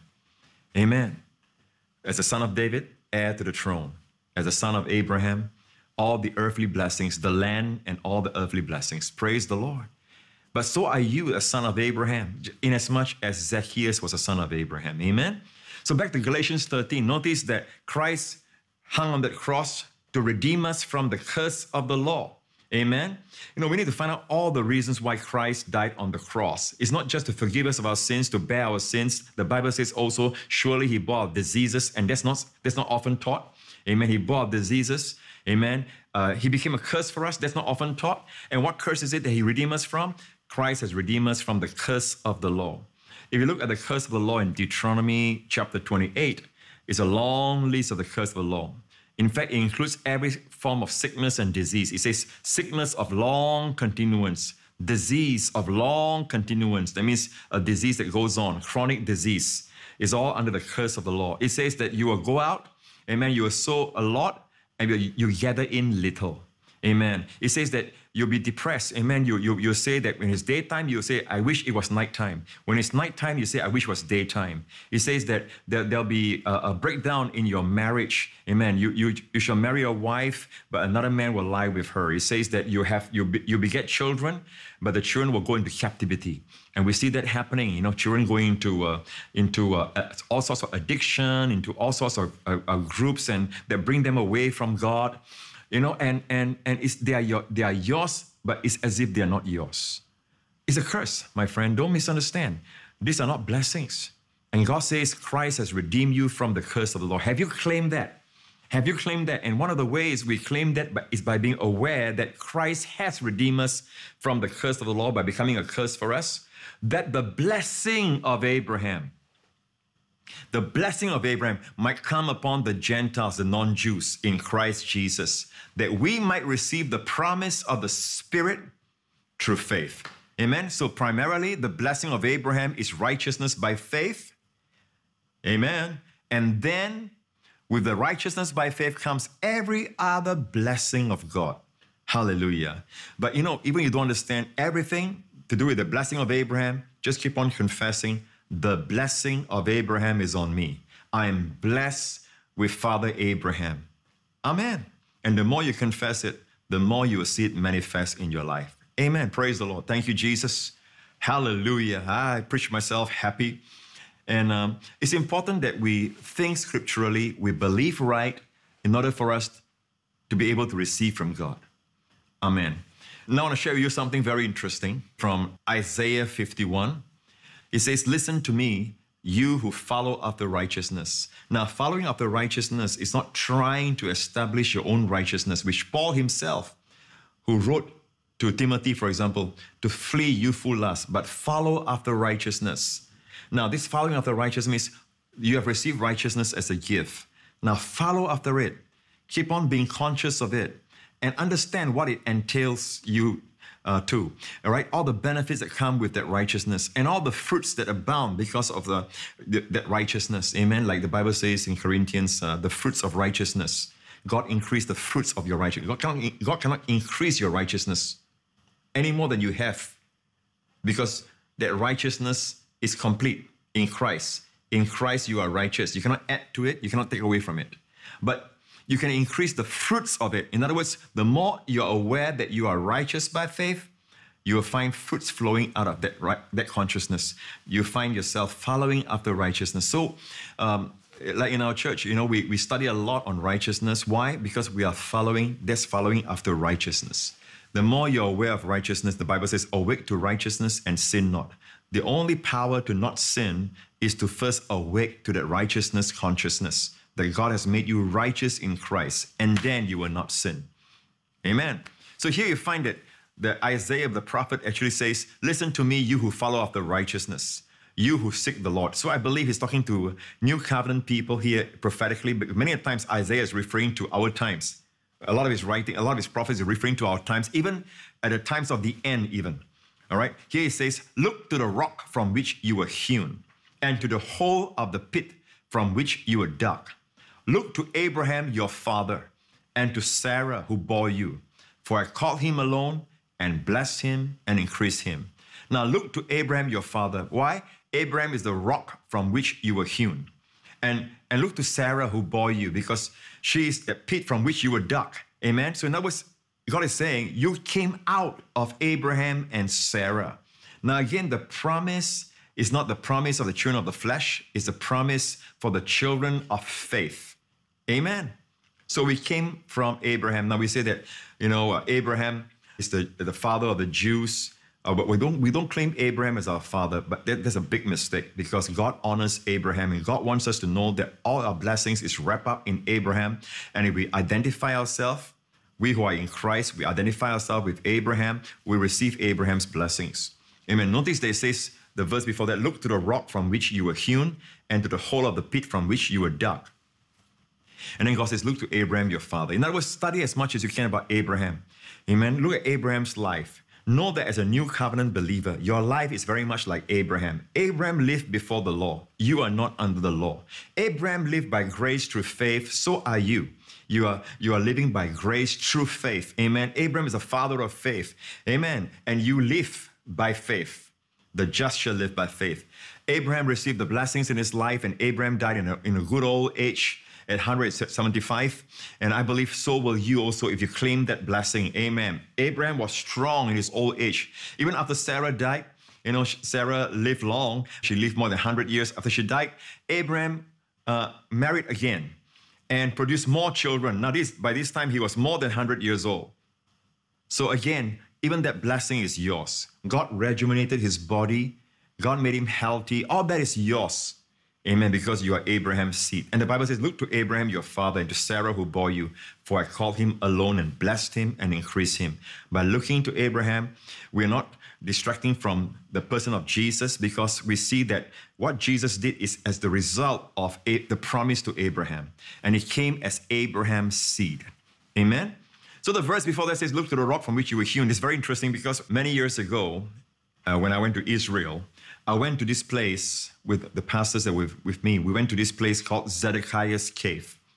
Speaker 2: Amen. As the son of David, heir to the throne. As the son of Abraham, all the earthly blessings, the land and all the earthly blessings. Praise the Lord. But so are you a son of Abraham, inasmuch as Zacchaeus was a son of Abraham. Amen. So back to Galatians 13, notice that Christ hung on that cross to redeem us from the curse of the law. Amen. You know, we need to find out all the reasons why Christ died on the cross. It's not just to forgive us of our sins, to bear our sins. The Bible says also, surely he bore our diseases, and that's not often taught. Amen. He bore our diseases. Amen. He became a curse for us. That's not often taught. And what curse is it that he redeemed us from? Christ has redeemed us from the curse of the law. If you look at the curse of the law in Deuteronomy chapter 28, it's a long list of the curse of the law. In fact, it includes every form of sickness and disease. It says sickness of long continuance, disease of long continuance. That means a disease that goes on, chronic disease, is all under the curse of the law. It says that you will go out, amen, you will sow a lot, and you gather in little. Amen. It says that you'll be depressed. Amen. You'll say that when it's daytime, you'll say, I wish it was nighttime. When it's nighttime, you say, I wish it was daytime. It says that there'll be a breakdown in your marriage. Amen. You shall marry a wife, but another man will lie with her. It says that you beget children, but the children will go into captivity. And we see that happening, you know, children going into all sorts of addiction, into all sorts of groups, and that bring them away from God. You know, and they are yours, but it's as if they are not yours. It's a curse, my friend. Don't misunderstand. These are not blessings. And God says Christ has redeemed you from the curse of the law. Have you claimed that? Have you claimed that? And one of the ways we claim that is by being aware that Christ has redeemed us from the curse of the law by becoming a curse for us. That the blessing of Abraham, might come upon the Gentiles, the non-Jews, in Christ Jesus, that we might receive the promise of the Spirit through faith. Amen? So primarily, the blessing of Abraham is righteousness by faith. Amen? And then With the righteousness by faith comes every other blessing of God. Hallelujah. But even you don't understand everything to do with the blessing of Abraham, just keep on confessing, the blessing of Abraham is on me. I am blessed with Father Abraham. Amen. And the more you confess it, the more you will see it manifest in your life. Amen. Praise the Lord. Thank you, Jesus. Hallelujah. I preach myself happy. And it's important that we think scripturally, we believe right in order for us to be able to receive from God. Amen. Now I want to share with you something very interesting from Isaiah 51. It says, listen to me, you who follow after righteousness. Now, following after righteousness is not trying to establish your own righteousness, which Paul himself, who wrote to Timothy, for example, to flee youthful lust, but follow after righteousness. Now, this following after righteousness means you have received righteousness as a gift. Now, follow after it. Keep on being conscious of it and understand what it entails you too. All right? All the benefits that come with that righteousness and all the fruits that abound because of that righteousness. Amen? Like the Bible says in Corinthians, the fruits of righteousness. God increased the fruits of your righteousness. God cannot increase your righteousness any more than you have, because that righteousness is complete in Christ. In Christ, you are righteous. You cannot add to it. You cannot take away from it. But you can increase the fruits of it. In other words, the more you're aware that you are righteous by faith, you will find fruits flowing out of that consciousness. You find yourself following after righteousness. So, like in our church, we study a lot on righteousness. Why? Because we are following after righteousness. The more you're aware of righteousness, the Bible says, awake to righteousness and sin not. The only power to not sin is to first awake to that righteousness consciousness, that God has made you righteous in Christ, and then you will not sin. Amen. So here you find that the Isaiah the prophet actually says, listen to me, you who follow after righteousness, you who seek the Lord. So I believe he's talking to New Covenant people here prophetically, but many times Isaiah is referring to our times. A lot of his writing, a lot of his prophets are referring to our times, even at the times of the end even. All right, here he says, look to the rock from which you were hewn, and to the hole of the pit from which you were dug. Look to Abraham your father, and to Sarah who bore you. For I called him alone, and blessed him, and increased him. Now look to Abraham your father. Why? Abraham is the rock from which you were hewn. And look to Sarah who bore you, because she is the pit from which you were dug. Amen? So in other words, God is saying, you came out of Abraham and Sarah. Now again, the promise is not the promise of the children of the flesh. It's the promise for the children of faith. Amen. So we came from Abraham. Now we say that, Abraham is the father of the Jews. But we don't claim Abraham as our father, but that's a big mistake, because God honors Abraham, and God wants us to know that all our blessings is wrapped up in Abraham. And if we identify ourselves, we who are in Christ, we identify ourselves with Abraham, we receive Abraham's blessings. Amen. Notice that it says, the verse before that, look to the rock from which you were hewn, and to the hole of the pit from which you were dug. And then God says, look to Abraham, your father. In other words, study as much as you can about Abraham. Amen. Look at Abraham's life. Know that as a new covenant believer, your life is very much like Abraham. Abraham lived before the law. You are not under the law. Abraham lived by grace through faith. So are you. You are living by grace through faith. Amen. Abraham is a father of faith. Amen. And you live by faith. The just shall live by faith. Abraham received the blessings in his life, and Abraham died in a good old age at 175. And I believe so will you also if you claim that blessing. Amen. Abraham was strong in his old age. Even after Sarah died, Sarah lived long. She lived more than 100 years. After she died, Abraham married again and produced more children. Now, by this time, he was more than 100 years old. So again, even that blessing is yours. God rejuvenated his body. God made him healthy. All that is yours. Amen, because you are Abraham's seed. And the Bible says, look to Abraham, your father, and to Sarah who bore you. For I called him alone and blessed him and increased him. By looking to Abraham, we're not distracting from the person of Jesus, because we see that what Jesus did is as the result of the promise to Abraham. And it came as Abraham's seed. Amen? So the verse before that says, look to the rock from which you were hewn. It's very interesting, because many years ago, when I went to Israel, I went to this place with the pastors that were with me. We went to this place called Zedekiah's Cave.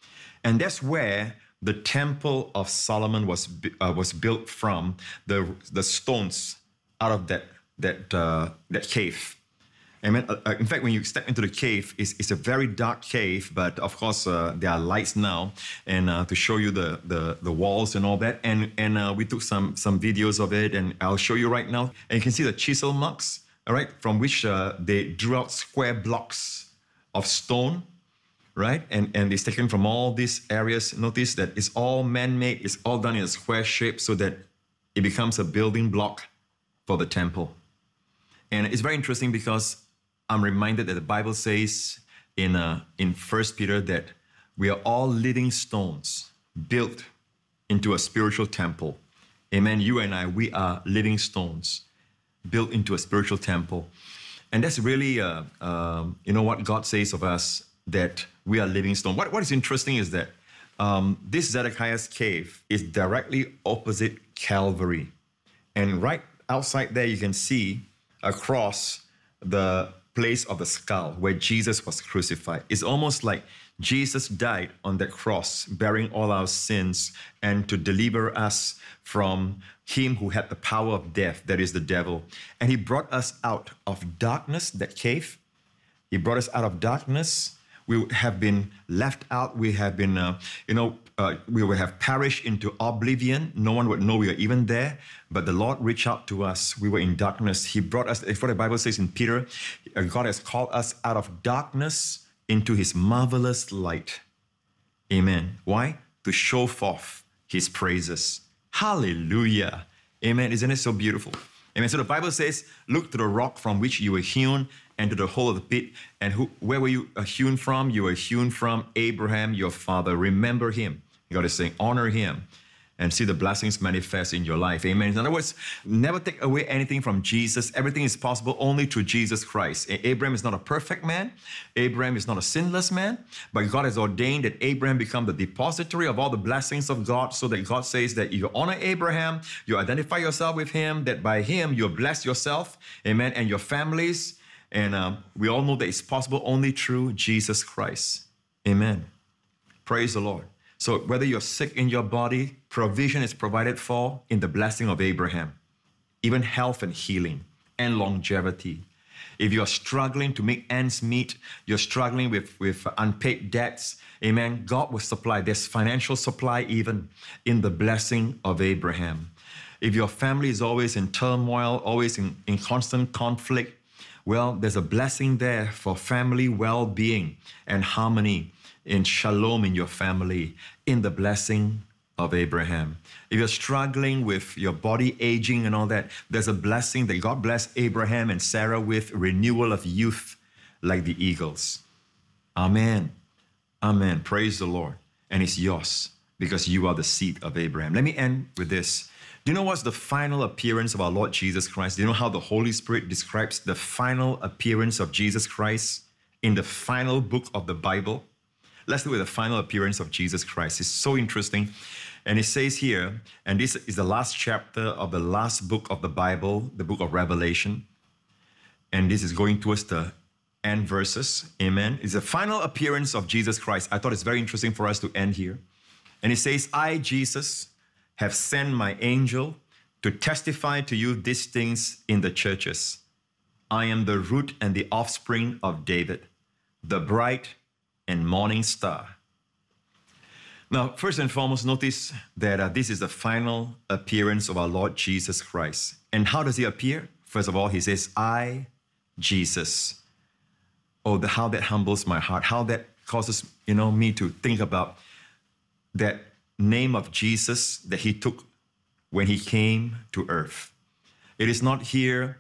Speaker 2: And that's where the Temple of Solomon was built from, the stones out of that cave. Amen. In fact, when you step into the cave, it's a very dark cave, but of course there are lights now, and to show you the walls and all that. And we took some videos of it, and I'll show you right now. And you can see the chisel marks, all right, from which they drew out square blocks of stone, right? And it's taken from all these areas. Notice that it's all man-made. It's all done in a square shape so that it becomes a building block for the temple. And it's very interesting because I'm reminded that the Bible says in 1 Peter that we are all living stones built into a spiritual temple. Amen. You and I, we are living stones built into a spiritual temple. And that's really, what God says of us, that we are living stones. What is interesting is that this Zedekiah's cave is directly opposite Calvary. And right outside there, you can see across the place of the skull where Jesus was crucified. It's almost like Jesus died on that cross, bearing all our sins and to deliver us from him who had the power of death, that is the devil. And he brought us out of darkness, that cave. He brought us out of darkness. We have been left out. We have been, we would have perished into oblivion. No one would know we were even there. But the Lord reached out to us. We were in darkness. He brought us, what the Bible says in Peter, God has called us out of darkness into his marvelous light. Amen. Why? To show forth his praises. Hallelujah. Amen. Isn't it so beautiful? Amen. So the Bible says, look to the rock from which you were hewn, and to the hole of the pit. And where were you hewn from? You were hewn from Abraham, your father. Remember him. God is saying, honor him and see the blessings manifest in your life. Amen. In other words, never take away anything from Jesus. Everything is possible only through Jesus Christ. Abraham is not a perfect man. Abraham is not a sinless man. But God has ordained that Abraham become the depository of all the blessings of God, so that God says that you honor Abraham, you identify yourself with him, that by him you bless yourself, amen, and your families. And we all know that it's possible only through Jesus Christ. Amen. Praise the Lord. So whether you're sick in your body, provision is provided for in the blessing of Abraham. Even health and healing and longevity. If you're struggling to make ends meet, you're struggling with unpaid debts, amen, God will supply. There's financial supply even in the blessing of Abraham. If your family is always in turmoil, always in constant conflict, well, there's a blessing there for family well-being and harmony, in shalom in your family, in the blessing of Abraham. If you're struggling with your body aging and all that, there's a blessing that God blessed Abraham and Sarah with, renewal of youth like the eagles. Amen. Amen. Praise the Lord. And it's yours because you are the seed of Abraham. Let me end with this. Do you know what's the final appearance of our Lord Jesus Christ? Do you know how the Holy Spirit describes the final appearance of Jesus Christ in the final book of the Bible? Let's look at the final appearance of Jesus Christ. It's so interesting. And it says here, and this is the last chapter of the last book of the Bible, the book of Revelation. And this is going towards the end verses. Amen. It's the final appearance of Jesus Christ. I thought it's very interesting for us to end here. And it says, I, Jesus, have sent my angel to testify to you these things in the churches. I am the root and the offspring of David, the bright and morning star. Now, first and foremost, notice that this is the final appearance of our Lord Jesus Christ. And how does he appear? First of all, he says, I, Jesus. Oh, how that humbles my heart, how that causes, me to think about that name of Jesus that he took when he came to earth. It is not here,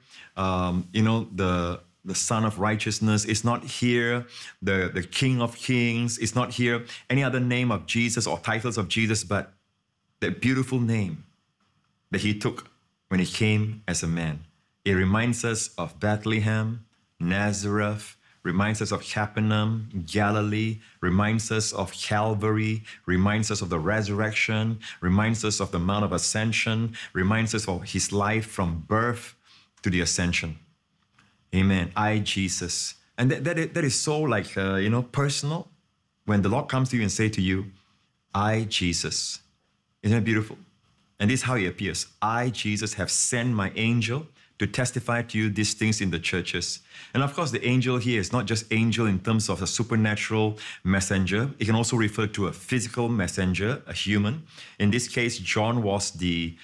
Speaker 2: the Son of Righteousness. It's not here, the King of Kings. It's not here any other name of Jesus or titles of Jesus, but that beautiful name that he took when he came as a man. It reminds us of Bethlehem, Nazareth, reminds us of Capernaum, Galilee, reminds us of Calvary, reminds us of the resurrection, reminds us of the Mount of Ascension, reminds us of his life from birth to the ascension. Amen. I, Jesus. And that is so personal. When the Lord comes to you and say to you, I, Jesus. Isn't that beautiful? And this is how he appears. I, Jesus, have sent my angel to testify to you these things in the churches. And of course, the angel here is not just angel in terms of a supernatural messenger. It can also refer to a physical messenger, a human. In this case, John was the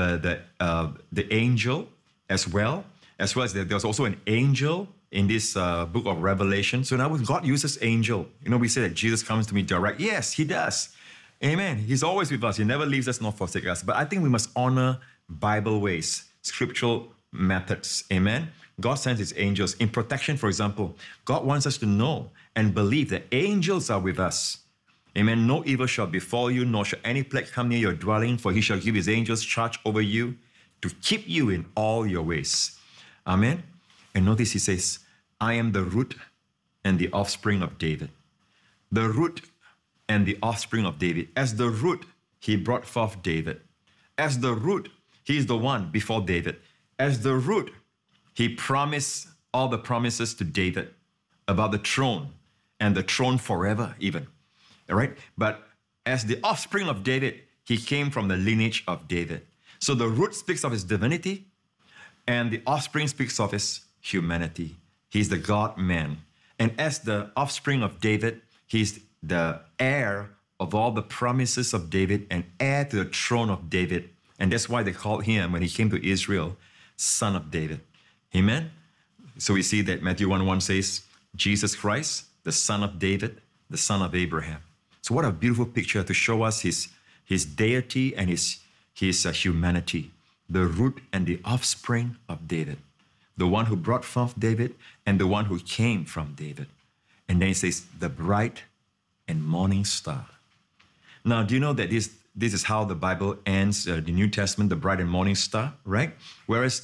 Speaker 2: angel as well as there was also an angel in this book of Revelation. So now God uses angel. We say that Jesus comes to me direct. Yes, he does. Amen. He's always with us. He never leaves us nor forsakes us. But I think we must honor Bible ways, scriptural methods. Amen. God sends his angels. In protection, for example, God wants us to know and believe that angels are with us. Amen. No evil shall befall you, nor shall any plague come near your dwelling, for he shall give his angels charge over you to keep you in all your ways. Amen. And notice he says, I am the root and the offspring of David. The root and the offspring of David. As the root, he brought forth David. As the root, he is the one before David. As the root, he promised all the promises to David about the throne and the throne forever even. All right? But as the offspring of David, he came from the lineage of David. So the root speaks of his divinity and the offspring speaks of his humanity. He's the God-man. And as the offspring of David, he's the heir of all the promises of David and heir to the throne of David. And that's why they called him, when he came to Israel, Son of David. Amen? So we see that Matthew 1:1 says, Jesus Christ, the Son of David, the Son of Abraham. So what a beautiful picture to show us his deity and his humanity. The root and the offspring of David. The one who brought forth David and the one who came from David. And then he says, the bright and morning star. Now, do you know that this is how the Bible ends, the New Testament, the bright and morning star, right? Whereas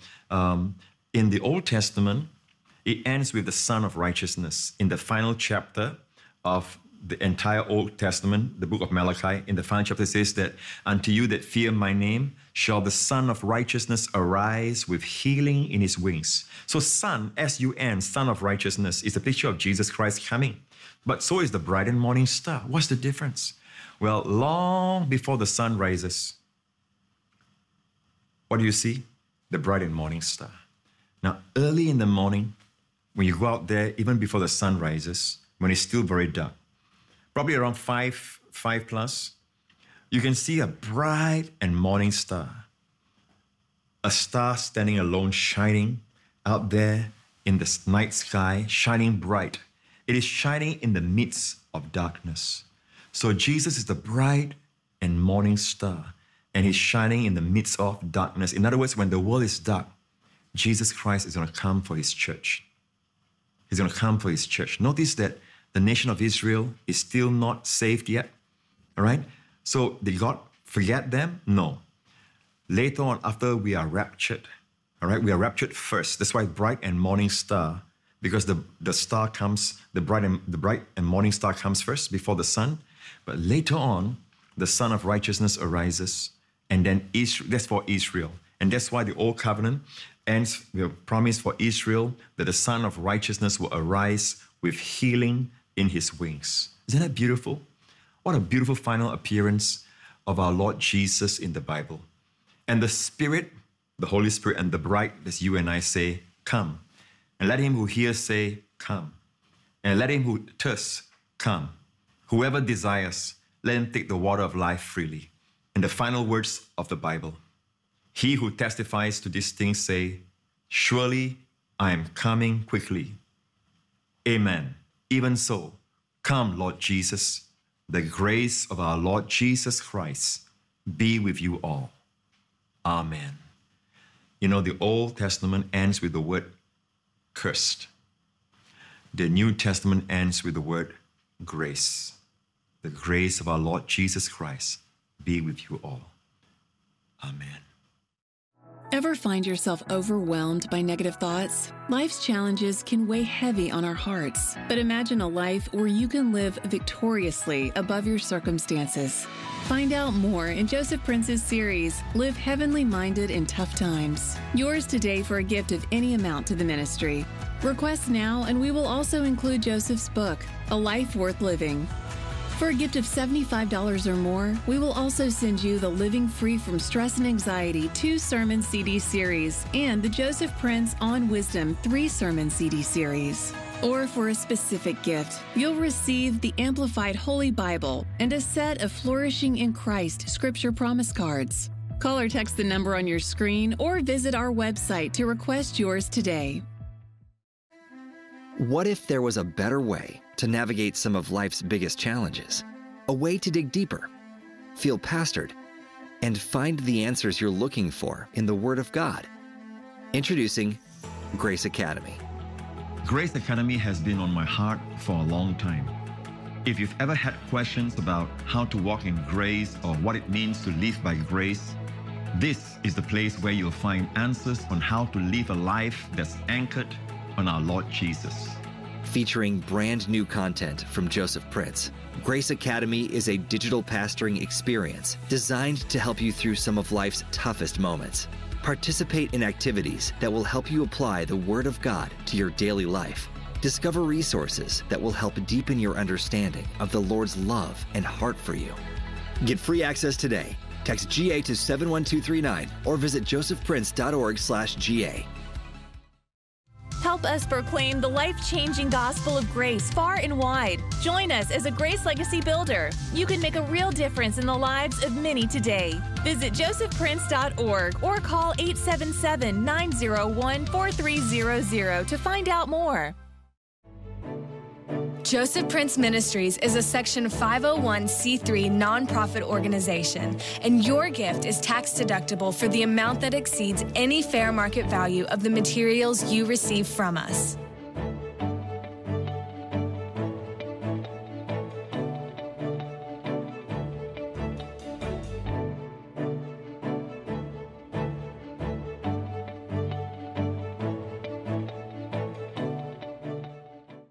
Speaker 2: in the Old Testament, it ends with the Son of Righteousness. In the final chapter of the entire Old Testament, the book of Malachi, in the final chapter it says that, unto you that fear my name, shall the Son of Righteousness arise with healing in his wings. So Son, S-U-N, Son of Righteousness, is a picture of Jesus Christ coming. But so is the bright and morning star. What's the difference? Well, long before the sun rises, what do you see? The bright and morning star. Now, early in the morning, when you go out there, even before the sun rises, when it's still very dark, probably around 5 plus, you can see a bright and morning star. A star standing alone, shining out there in the night sky, shining bright. It is shining in the midst of darkness. So Jesus is the bright and morning star, and he's shining in the midst of darkness. In other words, when the world is dark, Jesus Christ is going to come for his church. He's going to come for his church. Notice that the nation of Israel is still not saved yet. All right? So did God forget them? No. Later on, after we are raptured, all right, we are raptured first. That's why bright and morning star, because the star comes, the bright and morning star comes first before the sun. But later on, the Son of Righteousness arises, and then that's for Israel. And that's why the Old Covenant ends with a promise for Israel that the Son of Righteousness will arise with healing in his wings. Isn't that beautiful? What a beautiful final appearance of our Lord Jesus in the Bible. And the Spirit, the Holy Spirit, and the bride, as you and I say, come. And let him who hears say, come. And let him who thirsts, come. Whoever desires, let him take the water of life freely. And the final words of the Bible. He who testifies to these things say, surely I am coming quickly. Amen. Even so, come, Lord Jesus. The grace of our Lord Jesus Christ be with you all. Amen. You know, the Old Testament ends with the word cursed. The New Testament ends with the word grace. The grace of our Lord Jesus Christ be with you all. Amen.
Speaker 5: Ever find yourself overwhelmed by negative thoughts? Life's challenges can weigh heavy on our hearts, but imagine a life where you can live victoriously above your circumstances. Find out more in Joseph Prince's series, Live Heavenly Minded in Tough Times. Yours today for a gift of any amount to the ministry. Request now, and we will also include Joseph's book, A Life Worth Living. For a gift of $75 or more, we will also send you the Living Free from Stress and Anxiety 2-sermon CD series and the Joseph Prince On Wisdom 3-sermon CD series. Or for a specific gift, you'll receive the Amplified Holy Bible and a set of Flourishing in Christ Scripture Promise Cards. Call or text the number on your screen or visit our website to request yours today.
Speaker 6: What if there was a better way to navigate some of life's biggest challenges? A way to dig deeper, feel pastored, and find the answers you're looking for in the Word of God. Introducing Grace Academy.
Speaker 2: Grace Academy has been on my heart for a long time. If you've ever had questions about how to walk in grace or what it means to live by grace, this is the place where you'll find answers on how to live a life that's anchored on our Lord Jesus.
Speaker 6: Featuring brand new content from Joseph Prince, Grace Academy is a digital pastoring experience designed to help you through some of life's toughest moments. Participate in activities that will help you apply the Word of God to your daily life. Discover resources that will help deepen your understanding of the Lord's love and heart for you. Get free access today. Text GA to 71239 or visit josephprince.org/GA.
Speaker 7: Help us proclaim the life-changing gospel of grace far and wide. Join us as a Grace Legacy Builder. You can make a real difference in the lives of many today. Visit josephprince.org or call 877-901-4300 to find out more.
Speaker 1: Joseph Prince Ministries is a Section 501c3 nonprofit organization, and your gift is tax deductible for the amount that exceeds any fair market value of the materials you receive from us.